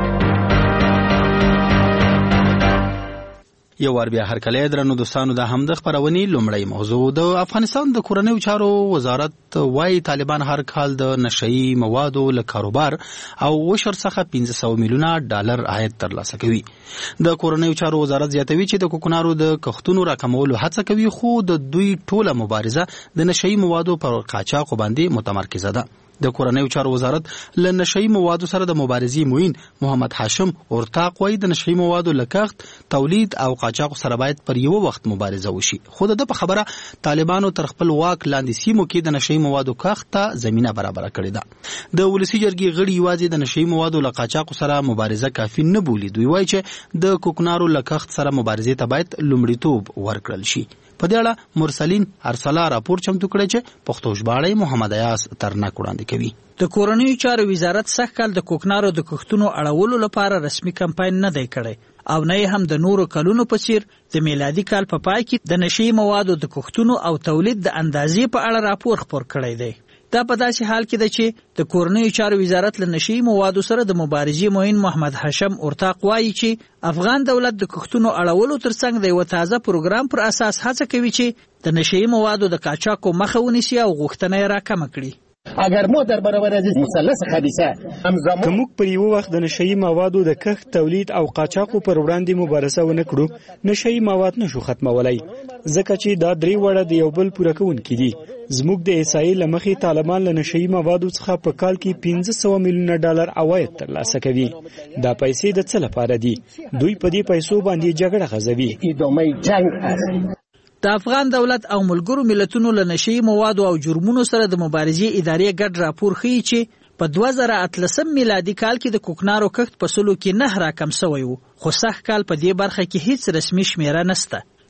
یو ور بیا هرکلی درنو دوستانو د هم د خبرونې لومړی موضوع د افغانستان د کورنیو چارو وزارت وايي طالبان هر کال د نشهیي موادو له کاروبار او وشر څخه 1500 میلیونه ډالر عاید ترلاسه کوي. د کورنیو چارو وزارت زیاتوي چې د کوکنارو د کښتونو راکمولو هڅه کوي خو د دوی ټوله مبارزه د نشهیي موادو پر قاچاق باندې متمرکزه ده. د کورنیو چارو وزارت له نشهیي موادو سره د مبارزې معین محمد هاشم ورتاق وايي د نشهیي موادو له کښت تولید او قاچاق سره باید پر یو وخت مبارزه وشي. خو د په خبره طالبانو تر خپل واک لاندې سیمو کې د نشهیي موادو کښت ته زمينه برابر کړې ده. د ولسی جرګې غړي یوازې د نشهیي موادو له قاچاق سره مبارزه کافي نه بولي. دوی وايي چې د کوکنارو له کښت سره مبارزې ته باید لومړیتوب ورکړل شي. په دې اړه مرسلین ارسلا راپور چمتو کړی چې پښتو ژباړی محمد ایاس ترناک وړاندې کوي. د کورنیو چارو وزارت سږ کال د کوکنارو د کښتونو اړولو لپاره رسمي کمپاین نه دی کړی او نه هم د نورو کلونو په څیر د میلادي کال په پای کې د نشهیي موادو د کښتونو او تولید د اندازې په اړه راپور خپور کړی دی. دا په داسې حال کې ده چې د کورنیو چارو وزارت له نشهیي موادو سره د مبارزې معین محمد هاشم ورتاق وايي چې افغان دولت د کښتونو اړولو ترڅنګ د یو تازه پروګرام پر اساس هڅه کوي چې د نشهیي موادو د قاچاقو مخه ونیسي او غوښتنه یې راکمه کړي. اگر ما در برابر از مثلث خبیثه همزمان که موږ پر یو وخت د نشهیي موادو د کښت تولید او قاچاقو پر وړاندې مبارزه ونه کړو نشهیي مواد نشو ختمولای ځکه چې دا درې وړه د یو بل پوره کوونکي دي. زموږ د احصایې له مخې طالبان له نشهیي موادو څخه په کال کې 1500 میلیونه ډالر عواید ترلاسه کوي. دا پیسې د څه لپاره دي؟ دوی په دې پیسو باندې جګړه غځوي. ادامه جنگ است. د افغان دولت او ملګرو ملتونو له نشهیي موادو او جرمونو سره د مبارزې ادارې ګډ راپور ښیي چې په 2013 میلادي کال کې د کوکنارو کښت په سلو کې 9 راکم شوی و خو سږ کال په دې برخه کې هیڅ رسمي شمیره نشته.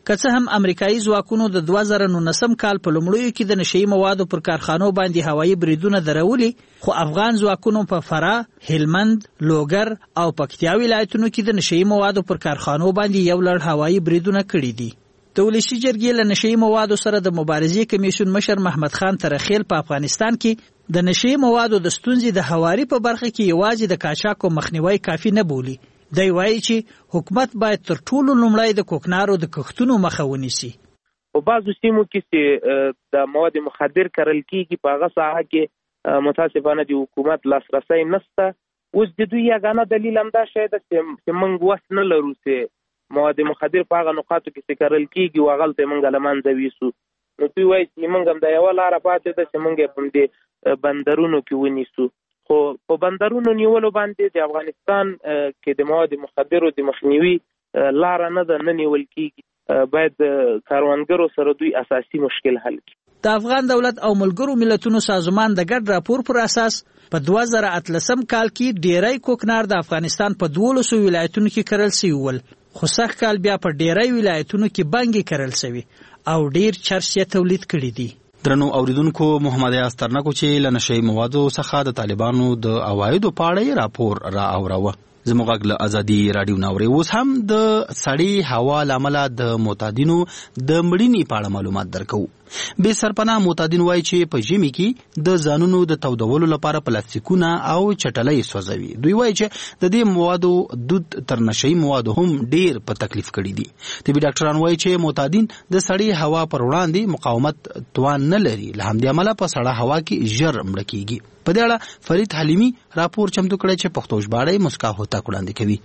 که څه هم امریکایي ځواکونو د 2019 کال په لومړیو کې د نشهیي موادو پر کارخانو باندې هوایي بریدونه درولي، خو افغان ځواکونو په فراه، هلمند، لوګر او پکتیا ولایتونو کې د نشهیي موادو پر کارخانو باندې یو لړ هوایي بریدونه کړي دي. د ولسي جرګې له نشهیي موادو سره د مبارزې کمیسیون مشر محمد خان ترخیل په افغانستان کې د نشهیي موادو د ستونزې د هواري په برخه کې یوازې د قاچاقو مخنیوي کافي نه بولي. دی وایي چې حکومت باید تر ټولو لومړی د کوکنارو د کښتونو مخه ونیسي. په بعضو سیمو کې چې د مواد مخدر کرل کېږي په هغه ساحه کې متاسفانه د حکومت لاسرسی نشته. اوس د دوی یګانه دلیل همدا شی ده چې موږ وس نه لرو چې مواد مخدر په هغه نقاطو کې چې کرل کېږي او هغلته یې موږ له منځه ویسو. نو دوی وایي چې موږ هم د یوه لاره پاتې ده چې موږ یې په دې بندرونو کې ونیسو. خو په بندرونو نیولو باندې د افغانستان کې د مواد مخدرو د مخنیوي لاره نه ده، نه نیول کېږي. باید کاروانګرو سره دوی اساسي مشکل حل کړي. د افغان دولت او ملګرو ملتونو سازمان د ګډ راپور پر اساس په 2013 کال کې ډیری کوکنار د افغانستان په 12 ولایتونو کې کرل شوي ول، خو سږ کال بیا په ډیری ولایتونو کې بنګې کرل شوي او ډیر چرس یې تولید کړي دي. درنو اوریدونکو، محمد یاس ترنکو چې له نشهیي موادو څخه د طالبانو د عوایدو په اړه راپور را اوراوه. زموږ غږ له ازادي راډیو ناوري. اوس هم د سړې هوا له امله د معتادینو د مړینې په اړه معلومات درکو. بې سرپناه معتادین وایي چې په ژمي کې د ځانونو د تودولو لپاره پلاستیکونه او چټلۍ سوځوي. دوی وایي چې د دې موادو دود تر نشهیي موادو هم ډیر په تکلیف کړي دي. طبي ډاکټران وایي چې معتادین د سړې هوا پر وړاندې مقاومت توان نه لري، له همدې امله په سړه هوا کې ژر مړه کیږي. په دې اړه فرید حلیمي راپور چمتو کړی چې پښتو ژباړه مسکا هوتا وړاندې کوي.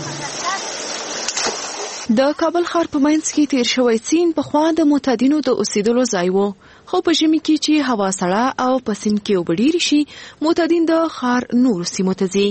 د کابل ښار په منځ کې تیر شوی سیند پخوا د معتادینو د اوسېدلو ځای و، خو په ژمي کې چې هوا سړه او په سیند کې اوبه ډېرې شي، معتادین د ښار نورو سیمو ته ځي.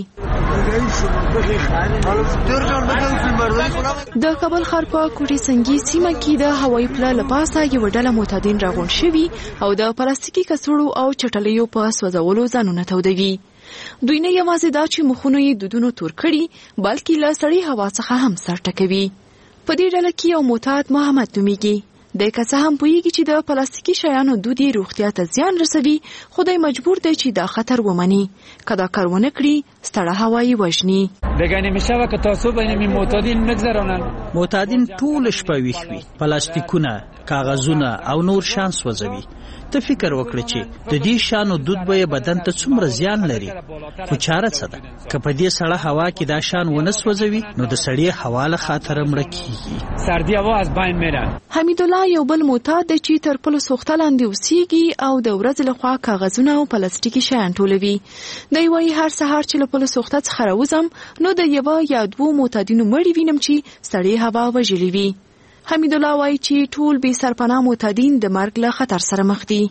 د کابل ښار په کوټي سنګي سیمه کې د هوایي پله له پاسه یوه ډله معتادین راغونډ شوي او د پلاستیکي کڅوړو او چټلیو په سوځولو ځانونه تودوي. دوی نه یوازې دا چې مخونه یې دودونو تور کړي، بلکې له سړې هوا څخه هم سر ټکوي. په دې ډله کې یو معتاد محمد نومیږي. دی که څه هم پوهیږي چې د پلاستیکي شیانو دود یې روغتیا ته زیان رسوي، خو دی مجبور دی چې دا خطر ومني. که دا کار ونه کړي، ستړه هوا یې وژني. بگانی میشود که تاسو بین معتادین نگذرانند. معتادین ټول شپه ویښ وي، پلاستیکونه، کاغذونه او نور شیان سوځوي. ته فکر وکړه چې د دې شیانو دود به بدن ته څومره زیان لري، خو چاره څه ده؟ که په دې سړه هوا کې دا شیان ونه سوځوي، نو د سړې هوا له خطره مړه کیږي. سردی هوا از بین میره. حمیدالله یو بل معتاد دی چې تر پلو سوخته لاندې اوسیږي او د ورځې لخوا کاغذونه او پلاستیکي شیان ټولوي. دی وایي هر سهار چې له پلو سوخته څخه راوځم، نو د یوه یا دوو معتادینو مړي وینم چې سړې هوا وژلې وي. حمیدالله وایي چې ټول بې سرپناه معتادین د مرګ له خطر سره مخ دي.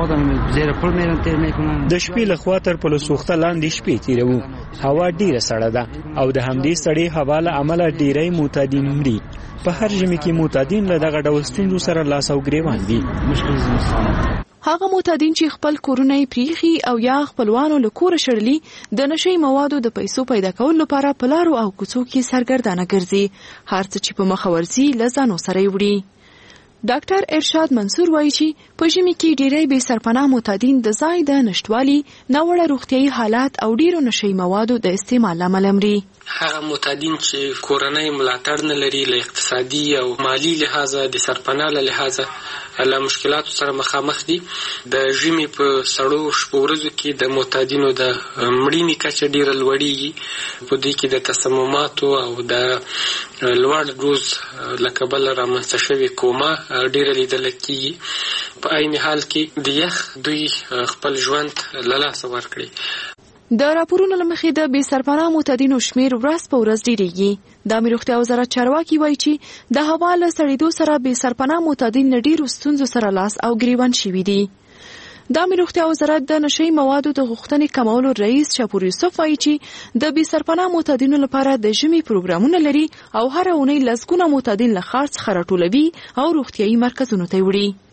د شپې لخوا تر پلو سوخته لاندې شپې تیروو. هوا ډیره سړه ده او د همدې سړې هوا له امله ډیری معتادین مري. په هر ژمي کې معتادین له دغه ډول ستونزو سره لاس او ګریوان دي. هغه معتادین چې خپل کورونه یې پریخي او یا خپلوانو له کوره شړلي، د نشهیي موادو د پیسو پیدا کولو لپاره په لارو او کوڅو کې سرګردانه ګرځي. هر څه چې په مخه ورځي له ځانو سره یې وړي. ډاکټر ارشاد منصور وایي چې په ژمي کې ډیری بې سرپناه معتادین د ځای د نشتوالي، ناوړه روغتیایي حالات او ډیرو نشهیي موادو د استعمال له امله مري. هغه معتادین چې کورنۍ ملاتړ نه لري، له اقتصادي او مالی لحاظه، د سرپناه له لحاظه له مشکلاتو سره مخامخ دي. د ژمي په سړو شپو ورځو کې د معتادینو د مړینې کچه ډیره لوړیږي. په دې کې د تسمماتو او د لوړ ډوز له کبله رامنځته شوې کوما ډیره لیدل کېږي. په عین حال کې د یخ دوی خپل ژوند له لاسه ورکړي. د راپورونو له مخې د بې سرپناه معتادینو شمیر ورځ په ورځ ډیریږي. د امیر روغتیا وزارت چارواکي وایي چې د هوا له سړېدو سره بې سرپناه معتادین له ډیرو ستونزو سره لاس او ګریوان شوي دي. د امیر روغتیا وزارت د نشهیي موادو د غوښتنې کمولو رئیس شاپور یوسف وایي چې د بې سرپناه معتادینو لپاره د ژمي پروګرامونه لري او هره اونۍ لسګونه معتادین له ښار څخه راټولوي او روغتیایي مرکزونو ته یې وړي.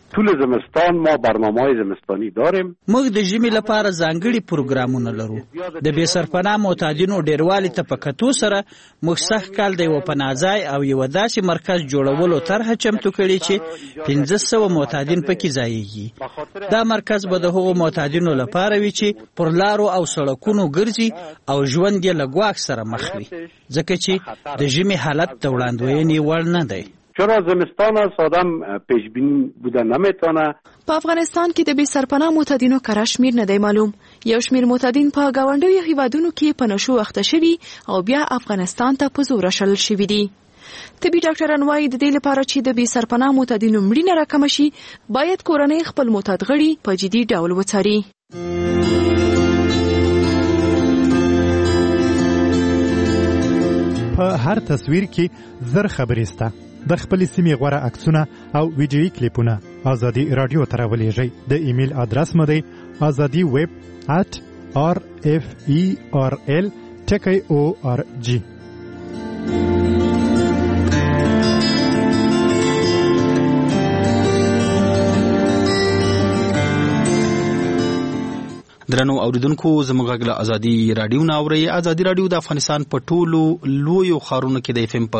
طول زمستان ما برنامه‌های زمستانی داریم. موږ د ژمي لپاره ځانګړي پروګرامونه لرو. د بې سرپناه معتادینو ډیروالي ته په کتو سره موږ سږ کال د یو پناهځای او یو داسې مرکز جوړولو طرحه چمتو کړې چې 1500 معتادین پکې ځایږي. دا مرکز به د هغو معتادینو لپاره وي چې پر لارو او سړکونو ګرځي او ژوند یې له ګواښ سره مخ وي، ځکه چې د ژمي حالت د وړاندوینې وړ نه دی. چرا زمستان است آدم پیش بینی بودن نمیتونه. په افغانستان کې د بې سرپناه معتادینو کره شمیر نه دی معلوم. یو شمیر معتادین په ګاونډیو هیوادونو کې په نشو اخته شوي او بیا افغانستان ته په زور راشړل شوي دي. طبي ډاکټران وایي د دې لپاره چې د بې سرپناه معتادینو مړینه راکمه شي، باید کورنۍ خپل معتاد غړي په جدي ډول وڅاري. په هر تصویر کې زر خبرې سته. د خپل سیمې غوره عکسونه او ویډیویي کلیپونه ازادي رادیو ته راولېږئ. د ایمیل ادرس مو دی azadi@rferl.org. درنو اوریدونکو زموږ غږ له ازادي رادیو نه اورئ. ازادي رادیو د افغانستان په ټولو لویو ښارونو کې د FM په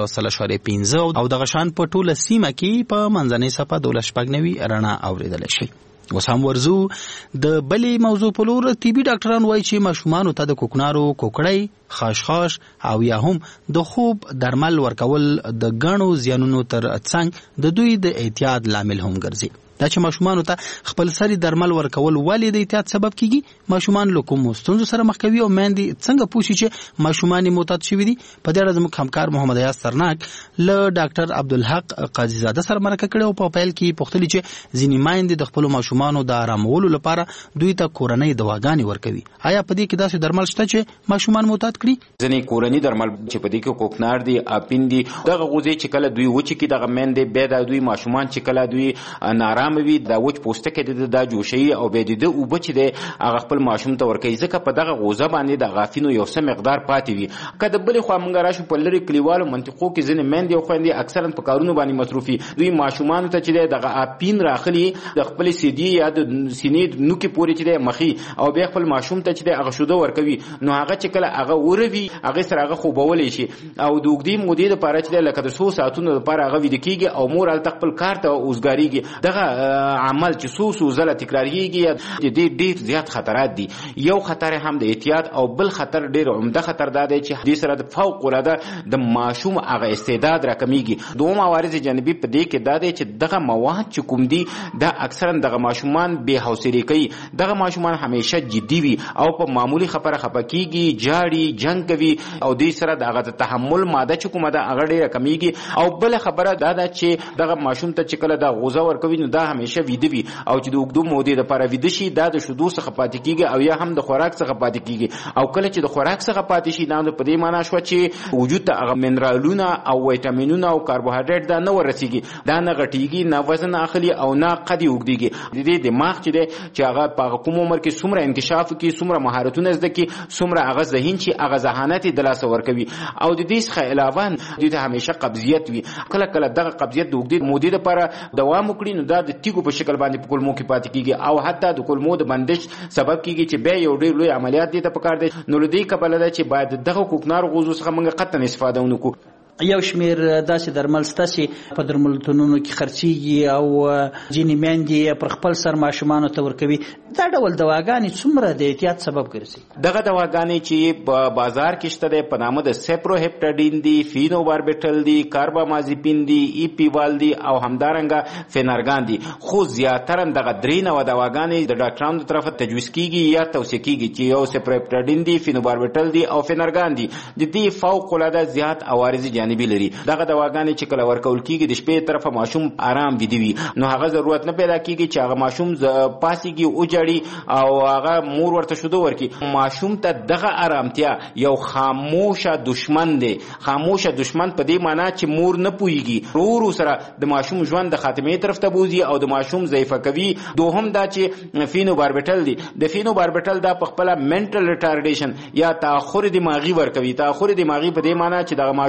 3.5 او د غشان په ټوله سیمه کې په منځنۍ صفحه 1290 رڼا اوریدلی شي. اوس هم ورزو د بلې موضوع په لور. طبي ډاکټران وایي چې ماشومانو ته د کوکنارو کوکړۍ، خاشخاش او یا هم د خوب درمل ورکول د ګڼو زیانونو تر څنګ د دوی د اعتیاد لامل هم ګرځي. دا چې ماشومانو ته خپل سری درمل ورکول ولې د اعتیاد سبب کیږي، ماشومان له کومو ستونزو سره مخ کوي او میندې څنګه پوښي چې ماشومان معتاد شوي دي. په دې اړه زموږ همکار محمد ایاز سرناک له ډاکټر عبدالحق قاضي زاده سره مرکه کړې او په پیل کې پوښتلې چې ځینې میندې د خپل ماشومانو د آرامولو لپاره دوی ته کورنۍ دواګانې ورکوي. آیا په دې کې داسې درمل شته چې ماشومان معتاد کړي؟ ځینې کورنۍ درمل چې په دې کې کوکنار دي، اپین دي، دغه غوزي چې کله دوی وچ کې دغه میندې به د دوی ماشومان چې کله دوی نارام وي دا وچ پوسټکې د جوشي او به د اوبه چې د هغه خپل ماشوم ته ورکوي، ځکه په دغه غوزه باندې د غافینو یو څه مقدار پاتې وي. که د بلې خوا موږ راشو په لرې کلیوالو منطقو کې ځینې میندې او خویندې اکثرا په کارونو باندې مصروفي، دوی ماشومانو ته چې دغه اپین راخلي د خپل سیدي یا د سینې نوکې پورې چې د مخې او بیا خپل ماشوم ته چې هغه شوده ورکوي، نو هغه چې کله هغه وروي هغه سره هغه خوبولی شي او د اوږدې مودې لپاره چې لکه د 100 ساعتونو لپاره هغه ویده کېږي او مور هلته خپل کار ته اوزګارېږي. دغه عمل چې څو ځله تکراریږي د ډېر زیات خطرات دي. یو خطر هم د اعتیاد او بل خطر ډېر عمده خطر دا دی چې دې سره د فوق العاده د ماشوم هغه استعداد راکمیږي. دوم عوارض جانبي په دې کې دا دی چې دغه مواد چې کوم دي دا اکثرا دغه ماشومان بې حوصلې کوي. دغه ماشومان همیشه جدي وي او په معمولی خبره خپه کېږي، جاړي، جنګ کوي او دې سره دغه تحمل ماده چې کومه ده هغه ډېره کمیږي. او بل خبره دا ده چې دغه ماشوم ته چې کله دا غوزه ورکوي نو دا همیشه ویده وي او چې د اوږدو مودې لپاره ویده شي دا د شیدو څخه پاتې کېږي او یا هم د خوراک څخه پاتې کېږي. او کله چې د خوراک څخه پاتې شي دا په دې معنا شوه چې وجود ته هغه منرالونه او ویټامینونه او کاربوهایډریټ دا نه ورسېږي، دا نه غټېږي، نه وزن اخلي او نه قد یې اوږدېږي. د دې دماغ چې دی چې هغه په کوم عمر کې څومره انکشاف وکړي، څومره مهارتونه زده کړي، څومره هغه ذهین چې هغه ذهانت یې د لاسه ورکوي. او د دې څخه علاوه دوی ته همیشه قبضیت وي. کله کله دغه قبضیت د اوږدې مودې لپاره دوام وکړي نو دا د تیږو په شکل باندې په کولمو کې پاتې کېږي او حتی د کولمو د بندش سبب کېږي چې بیا یو ډېر لوی عملیات دې ته پکار دی. نو له دې کبله ده چې باید دغه کوکنار غوزو څخه موږ قطعا استفاده ونه کړو. یو شمیر داسې درمل شته چې په درملتونونو کې خرڅېږي او ځینې میندې پر خپل سر ماشومانو ته ورکوي. دا ډول دواګانې څومره د احتیاط سبب ګرځي؟ دغه دواګانې چې په بازار کې شته دی په نامه د سپروهپټاډین دي، فینوباربیټل دي، کاربامازیپین دي، ایپیوال دي او همدارنګه فینارګان دي. خو زیاتره دغه 3 دواګانې د ډاکټرانو تر طرفه تجویز کیږي یا توصیه کیږي چې یو سپروهپټاډین دي، فینوباربیټل دي او فینارګان دي. د دې فوق العاده زیات عوارض جانبي لري. دغه دواګانې چې کله ورکول کیږي د شپې طرفه ماشوم آرام ویده وي، نو هغه ضرورت نه پیدا کیږي چې هغه ماشوم پاسيږي او جړي او هغه مور ورته شوده ورکي. ماشوم ته دغه آرامتیا یو خاموشه دشمن دی. خاموشه دشمن په دې معنی چې مور نه پويږي، ورو سره د ماشوم ژوند د خاتمه طرف ته بوزي او د ماشوم ضعیفه کوي. دوهم دا چې فینوباربیټل دی. د فینوباربیټل دا په خپل منټل ریټارډیشن یا تاخر دماغي ورکوي. تاخر دماغي په دې معنی چې د ماشوم کچې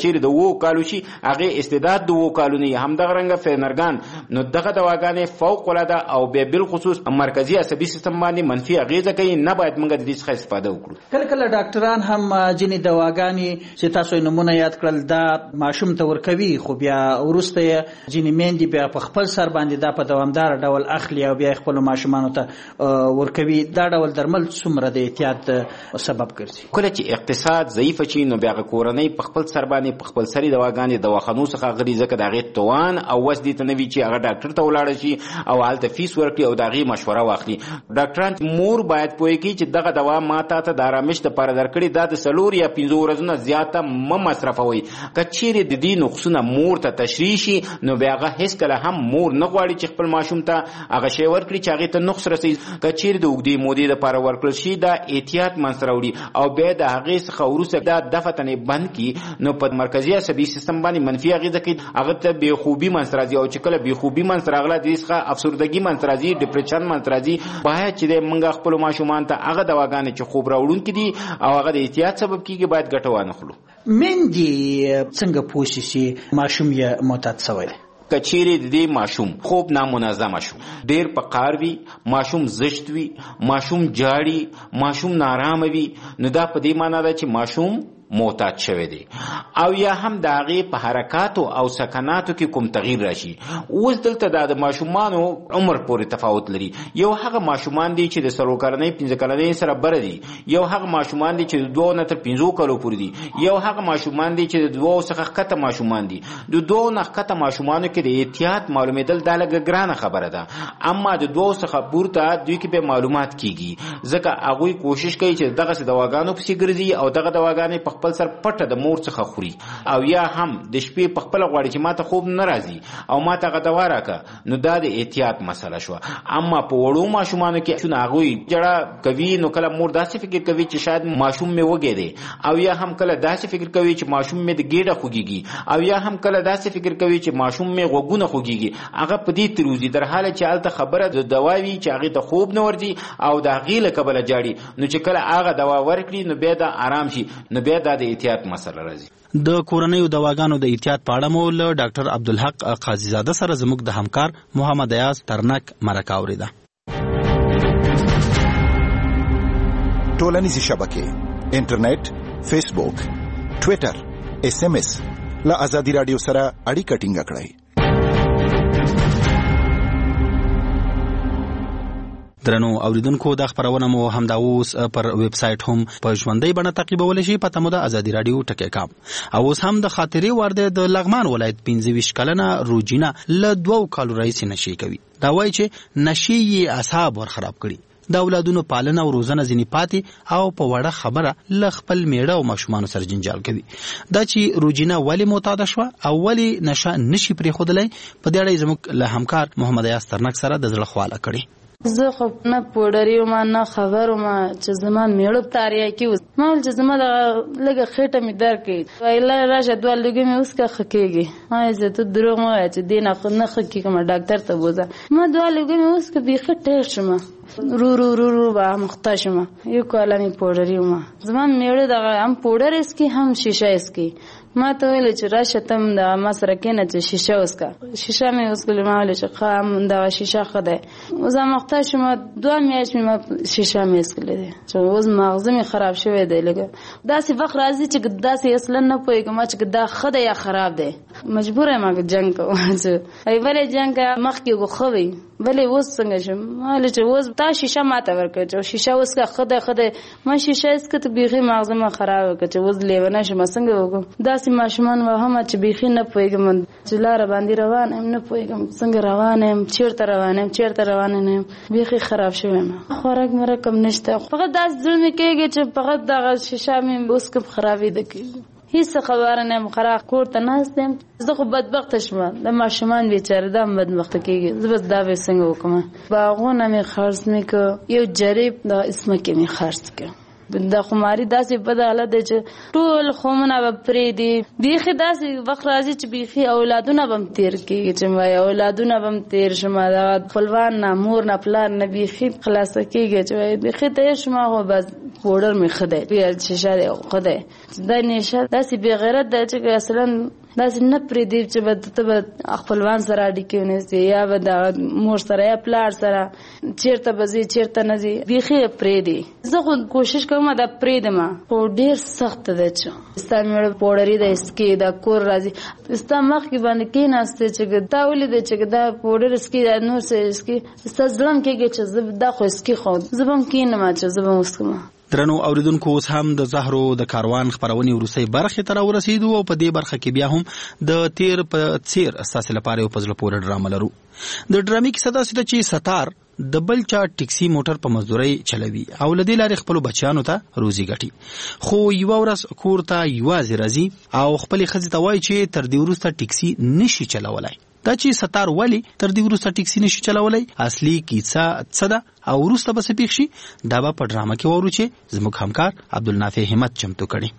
کچیر د 2 کالو شي هغه استعداد د 2 کالو نه همدغه رنګ فنرګان نو دغه دواګانې فوق العاده او به بالخصوص مرکزی عصبي سیستم باندې منفي اغیزه کوي. نه باید موږ د دې څخه استفاده وکړو. کله کله ډاکټران هم ځینې دواګانې چې تاسو نمونه یاد کړل دا ماشوم ته ورکوي خو بیا ورسته ځینې میندې بیا په خپل سر باندې دا په دوامدار ډول اخلي او بیا خپل ماشومانو ته ورکوي. دا ډول درمل څومره د احتیاط سبب ګرځي؟ کله چې اقتصاد ضعیف شي نو بیا کورنۍ په خپل سر باندې په خپل سری دواګانې دواخانو څخه غړي ځکه دا غي توان او وس دي ته نوي چې هغه ډاکټر ته ولاړ شي او حالت فیس ورکړي او دا غي مشوره واخلي. ډاکټران مور باید پوي کی چې دغه دوا ماته ته د آرامش لپاره درکړي دا د 4 یا 5 ورځې زیاته مصرفوي. کچېره د دې نقصونه مور ته تشریح شي نو بیا هغه هیڅ کله هم مور نه غواړي چې خپل ماشوم ته هغه شی ورکړي چې هغه ته نقص رسي. کچېره د وګړي مودې لپاره ورکړل شي دا احتیاط منځراوړي او بیا د هغه څخه ورسره دا دفتنه بند کی نو په مرکزی عصبي سیستم باندې منفي اغیزه کوي. هغه ته بے خوبي منځراځي او چې کله بے خوبي منځراغله د څخه افسردګي منځراځي ډیپریشن منځراځي. باید چې موږ خپل ماشومان ته هغه دواګانې چې خوب راوړون کړي او هغه د احتیاط سبب کیږي باید ګټه وانه خلو. مندي څنګه پوښي شي ماشوم یې معتاد شوی؟ کچېره د دې ماشوم خوب نامنظم شو ډیر په قار وی ماشوم زشت وی ماشوم جاړي ماشوم نارام وی نو دا په دې معنی ده چې ماشوم معتاد شوی دی او یا هم د هغه په حرکاتو او سکناتو کې کوم تغییر راشي. اوس دلته د ماشومانو عمر پورې تفاوت لري. یو هغه ماشومان دي چې د 3 کلنۍ 5 کلنۍ سره بر دي. یو هغه ماشومان دي چې د 2 نه تر 5 کالو پورې دي. یو هغه ماشومان دي چې د 2 څخه کته ماشومان دي. د 2 نه کته ماشومانو کې د احتیاط معلومېدل د لګ ګرانه خبره ده. اما د 2 څخه پورته دوی کې به معلومات کیږي ځکه هغه کوشش کوي چې دغه دواګانو پسې ګرځي او دغه دواګانې په خپل سر پټه د مور څخه خوري او یا هم د شپې په خپل غواړي چې ماته خوب نه راځي او ماته غدوا راکا نو دا د احتیاط مسله شو. اما په وړو ماشومانو کې شنو هغه جړه کوي نو کله مور داسې فکر کوي چې شاید ماشوم می وګړي او یا هم کله داسې فکر کوي چې ماشوم می د ګډه خوږيږي او یا هم کله داسې فکر کوي چې ماشوم می غوګونه خوږيږي. هغه په دې تروزي در حاله چې الته خبره د دواوی چې هغه ته خوب نه ورځي او د غیله قبل جاړي نو چې کله هغه دوا ورکړي نو بیا د آرام شي نو بیا د احتیاط مسله راځي. د کورنیو دواګانو د احتیاط په اړه مو له ډاکټر عبدالحق قاضي زاده سره زموږ د همکار محمد ایاز ترنک مرکه اوریده. ټولنیزې شبکې انټرنیټ فیسبوک ټویټر SMS له آزادي رادیو سره اړیکه ټینګه کړئ. درنو اوریدونکو د خبرونه مو همدا اوس پر ویب سټ هم په ژوندۍ بڼه تعقیبول شي په تمو د آزادي رادیو ټکی کام او اوس هم د خاطري ورده د لغمان ولایت 25 کلنه روجینا له 2 کالو راځي نشي کوي. دا وایي چې نشي یې اعصاب ور خراب کړي. د اولادونو پالنه او روزنه ځنی پاتې او په وړه خبره ل خپل میړه او ماشومان سره جنجال کوي. دا چې روجینا ولی معتاد شو او ولی نشه نشي پرې خودلای په دې اړه زموږ له همکار محمد ایاز ترنک سره د زړه خواله کړي. زه خو نه پوډري ما نه خبر ما چې زما میړه تاریه کې ما چې زما د لګه خېټه می در کې ویلا راشه دوه لګي مې اوس کا خکېږي ما زه ته دروغ ما چې دینه خو نه خکې کوم ډاکټر ته بوزه ما دوه لګي مې اوس کا بيخه ټیر شمه رو با مخته شمه یو کاله می پوډري ما زما میړه د هم پوډر اسکی هم شیشه اسکی ما ته ویل چې راشه تم د ما سره کېنه چې شیشه وسکا شیشه مې وسکل ما ویل چې خام دا شیشه خده زه مخته شم 2 میاشتې ما شیشه مې وسکل دي چې اوس مغز مې خراب شوی دی لګه داسې وخت راځي چې داسې اصلا نه پوهیږم چې دا خده یا خراب دی مجبور یم ما جنگ کوم چې ای ولې جنگ مخکې غوخوي ولې اوس څنګه شم ما ویل چې اوس دا شیشه ماته ورکړه چې شیشه وسکا خده ما شیشه اسکه ته بیخي مغز مې خراب کړ چې اوس لیونه شم څنګه وګم داسې ماشومان وهم چې بیخي نه پوهیږم چې لار باندې روان هم نه پوهیږم څنګه روان هم چیرته روان هم بیخي خراب شوم خوراک مې رقم نشته فقط داس ځل مې کېږي چې فقط دغه شیشه مې اوس کوم خرابې ده کی هیڅ خبر نه مخراق کور ته ناستم زه خو بدبخت شوم د ماشومان بیچاره د بدبخت کېږي زه بس دا به څنګه وکم باغونه مې خرڅ مې کو یو جریب د اسمه کې مې خرڅ کړ د خماري داسې په حالت ده چې ټول خومونه به پرې دي بیخي داسې وخت راځي چې بیخي اولادونه بم تیر کېږي چې وای اولادونه بم تیر شمه د خپلوان نه مور نه پلار نه بیخي خلاص کېږي چې وای بیخي تیر شمه خو بس پوډر می خدای بیا شیشه دی خدای دا نشه داسې بی غیرت د چې اصلا داسې نه پرې دی چې به خپلوان سره اړیکې ونیسي یا به د مور سره یا پلار سره چیرته به ځي چیرته نه ځي بیخي پرې دی زه خو کوشش کوم دا پرېږدم خو ډېر سخت دی چې ستا مېړه پوډري د اسکي دا کور راځي ستا مخکې باندې کېناستې چې دا ولیدې چې دا پوډر اسکي دا نور څه اسکي ستا زړه م کېږي چې زه دا خو اسکي خو زه به هم کېنم چې زه به هم وسکم. درنو اوریدونکو اوس هم د زهرو د کاروان خبرونې وروستۍ برخې ته راورسېدو او په دې برخه کې بیا هم د تیر په څیر ستاسو لپاره یو په زړه پورې ډرامه لرو. د ډرامې کیسه داسې ده چې ستار د بل چا ټیکسي موټر په مزدورۍ چلوي او له دې لارې خپل بچیانو ته روزي ګټي، خو یوه ورځ کور ته یوازې راځي او خپلې ښځې ته وایي چې تر دې وروسته ټیکسي نشي چلولی. دا چې ستار ولی تر دې وروسته ټیکسي نشي چلولی اصلي کیسه څه ده او وروسته به څه پېښ شي دا به په ډرامه کې واورو چې زموږ همکار عبدالنافع همت چمتو کړي.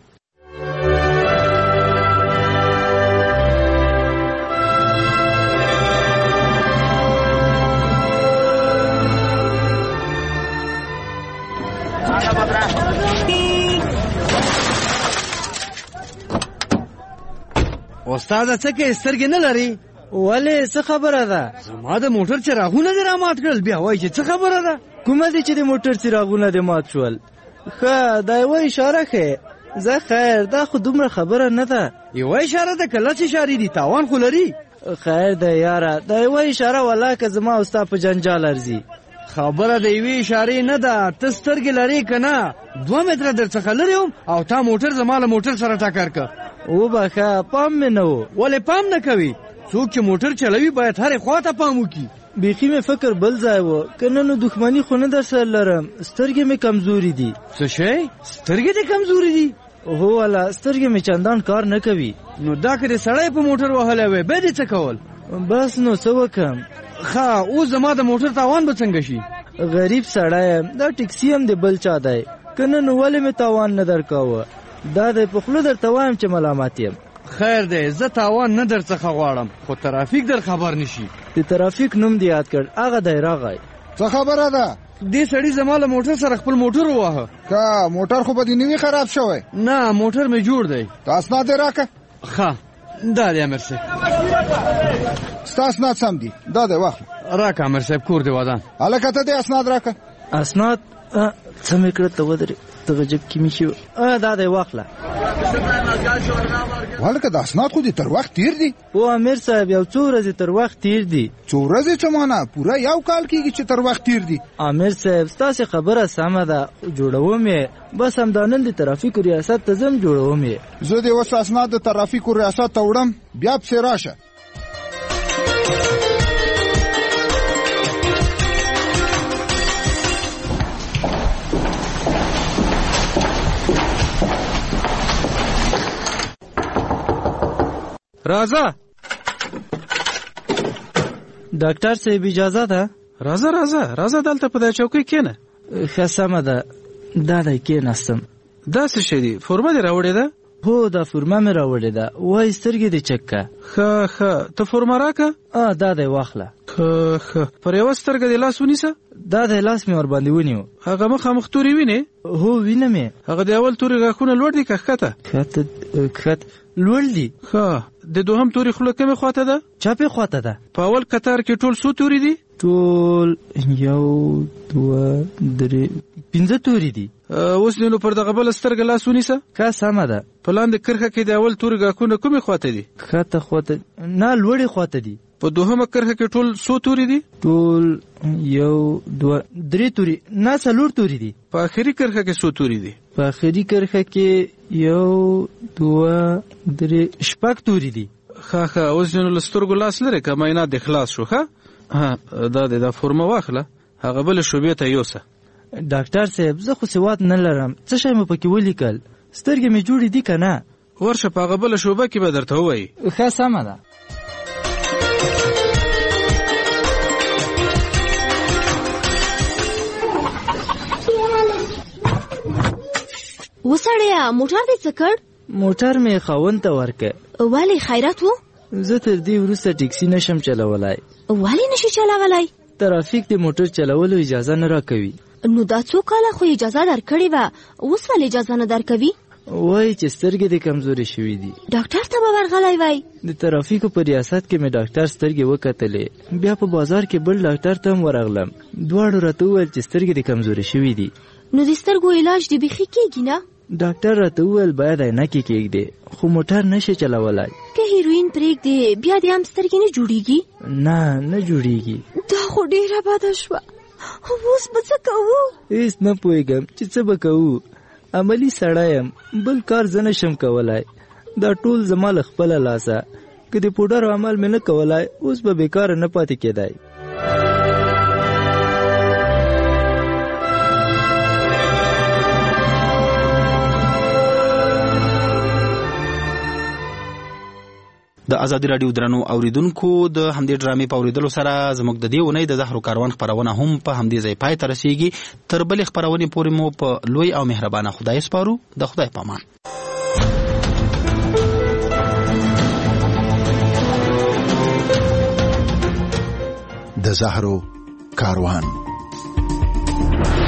استاد څه کې سترګې نه لري؟ ولې څه خبره ده؟ زما د موټر څراغونه دې رامات کړل بیا وایي چې څه خبره ده؟ کومه دي چې د موټر څراغونه دې مات شول؟ ښه دا یوه اشاره ښیې. زه خیر دا خو دومره خبره نه ده. یوه اشاره ده که لس اشارې دي تاوان خو لري. خیر ده یاره دا یوه اشاره والله که زما او ستا په جنجال ارځي. خبره د یوې اشارې نه ده، ته سترګې لرې که نه؟ 2 متره در څخه لرې وم او تا موټر زما له موټر سره ټکر که. وبخه پام مې نه و. ولې پام نه کوي؟ څوک چې موټر چلوي باید هرې خوا ته پام وکړي. بیخي مې فکر بل ځای و که نه نو دښمني خو نه در سره لرم، سترګې مې کمزوري دي. څه شی؟ سترګې دې کمزوري دي؟ هو والا سترګې مې چندان کار نه کوي. نو دا که دې سړی په موټر وهلی وی بیا دې څه کول؟ بس نو څه وکړم؟ ښه اوس زما د موټر تاوان به څنګه شي؟ غریب سړی یم، دا ټیکسي هم د بل چا دی، که نه نو ولې مې تاوان نه درکاوه؟ دا دی په خوله درته وایم چې ملامت یم. خیر دی زه تاوان نه در څخه غواړم خو ترافیک در خبر نشي. د ترافیک نوم دې یاد کړ هغه دی راغی. څه خبره ده؟ دې سړي زما له موټر سره خپل موټر وواهه. که موټر خو به دې نوي خراب شوی؟ نه موټر مې جوړ دی. ته اسناد یې راکړه. ښه دا دی امر صاحب. ستا اسناد سم دي دا دی واخله. راکړه امر صاحب کور دې ودان. هلکه ته دې اسناد راکړه. اسناد څه مې کړه ته ودرې دغه جب کې مې شي دا دی واخله. هلکه د اسناد خو دې تر وخت تیر دي. او امیر صاحب یو څو ورځې تر وخت تیر دي. څو ورځې څه مانه پوره 1 کال کېږي چې تر وخت تیر دي. امیر صاحب ستاسې خبره سمه ده جوړوم یې بس همدا نن د ترافیکو ریاست ته ځم جوړوم یې. زه دې اوس اسناد د ترافیکو ریاست ته وړم بیا پسې راشه. راځه ډاکټر صاحب اجازه ده؟ راځه دلته په دې چوکۍ کېنه. ښه سمه ده دا دی کېناستم. دا څه شی دی؟ فورمه دې راوړې ده؟ هو دا فورمه مې راوړې ده. وایي سترګې دې چک که. ښه ته فورمه راکه. دا دی واخله. ښه پر یوه سترګه دې لاس ونیسه. دا دی لاس مې ورباندې ونیو. هغه مخامخ تورې وینې؟ هو وینم یې. هغه د اول تورې غاښونه لوړ دي که ښکته؟ ښکته لوړ دي. ښه د دوهم تورې خوله کومې خواته ده؟ چپې خواته ده. په اول کتار کې ټول څو تورې دي؟ ټول 1 2 3 5 تورې دي. اوس نو پر دغه بل سترګه لاس ونیسه. ښه سمه ده. په لاندې کرښه کې د اول تورې غاښونه کومې خواته دي؟ ښکته خواته نه لوړې خواته دي. په دوهمه کرښه کې ټول څو تورې دي؟ ټول 1 2 3 تورې نه 4 تورې دي. په آخري کرښه کې څو تورې دي؟ په آخري کرښه کې 1 2 3 4 تورې دي. ښه اوس نو له سترګو لاس لرې که معاینات دې خلاص شو. ښه دا فورمه واخله هغه بلې شعبې ته یوسه. ډاکټر صاحب زه خو سواد نه لرم څه شی مې پکې ولیکل؟ سترګې مې جوړې دي که نه؟ ورشه په هغه بله شعبه کې به درته ووایي. ښه سمه ده. وسړیه موټر دې څه کړ؟ موټر مې خاوند ته ورکړ. ولې خیرات و؟ زه تر دې وروسته ټیکسي نشم چلولای. ولې نشي چلولای؟ ترافیک د موټر چلولو اجازه نه راکوي. نو دا څو کاله خو اجازه درکړې وه، اوس ولې اجازه نه درکوي؟ وایي چې سترګې دې کمزورې شوي دي. ډاکټر ته به ورغلی وای؟ د ترافیکو په ریاست کې مې ډاکټر سترګې وکتلې، بیا په بازار کې بل ډاکټر ته هم ورغلم، دواړو راته وویل چې سترګې دې کمزورې شوي دي. نو د سترګو علاج دې بیخي کېږي نه؟ ډاکټر راته وویل باید عینکې کېږدې، خو موټر نشي چلولای. که هیروین پرېږدې بیا دې هم سترګې نه جوړېږي؟ نه جوړېږي. دا خو ډېره بده شوه، اوس به څه کوو؟ هېڅ نه پوهېږم چې څه به کوو. عملي سړی یم، بل کار زه نشم کولای، دا ټول زما له خپله لاسه. که د پوډرو عمل مې نه کولای، اوس به بېکاره نه پاتې کېدی. د ازادي رادیو درنو اوریدونکو، د همدې ډرامې په اوریدلو سره زموږ د دې اونۍ د زهرو کاروان خپرونه هم په همدې ځای پای ته رسیږي. تر بلې خپرونې پورې مو په لوی او مهربانه خدای سپارو. د خدای پامان. د زهرو کاروان.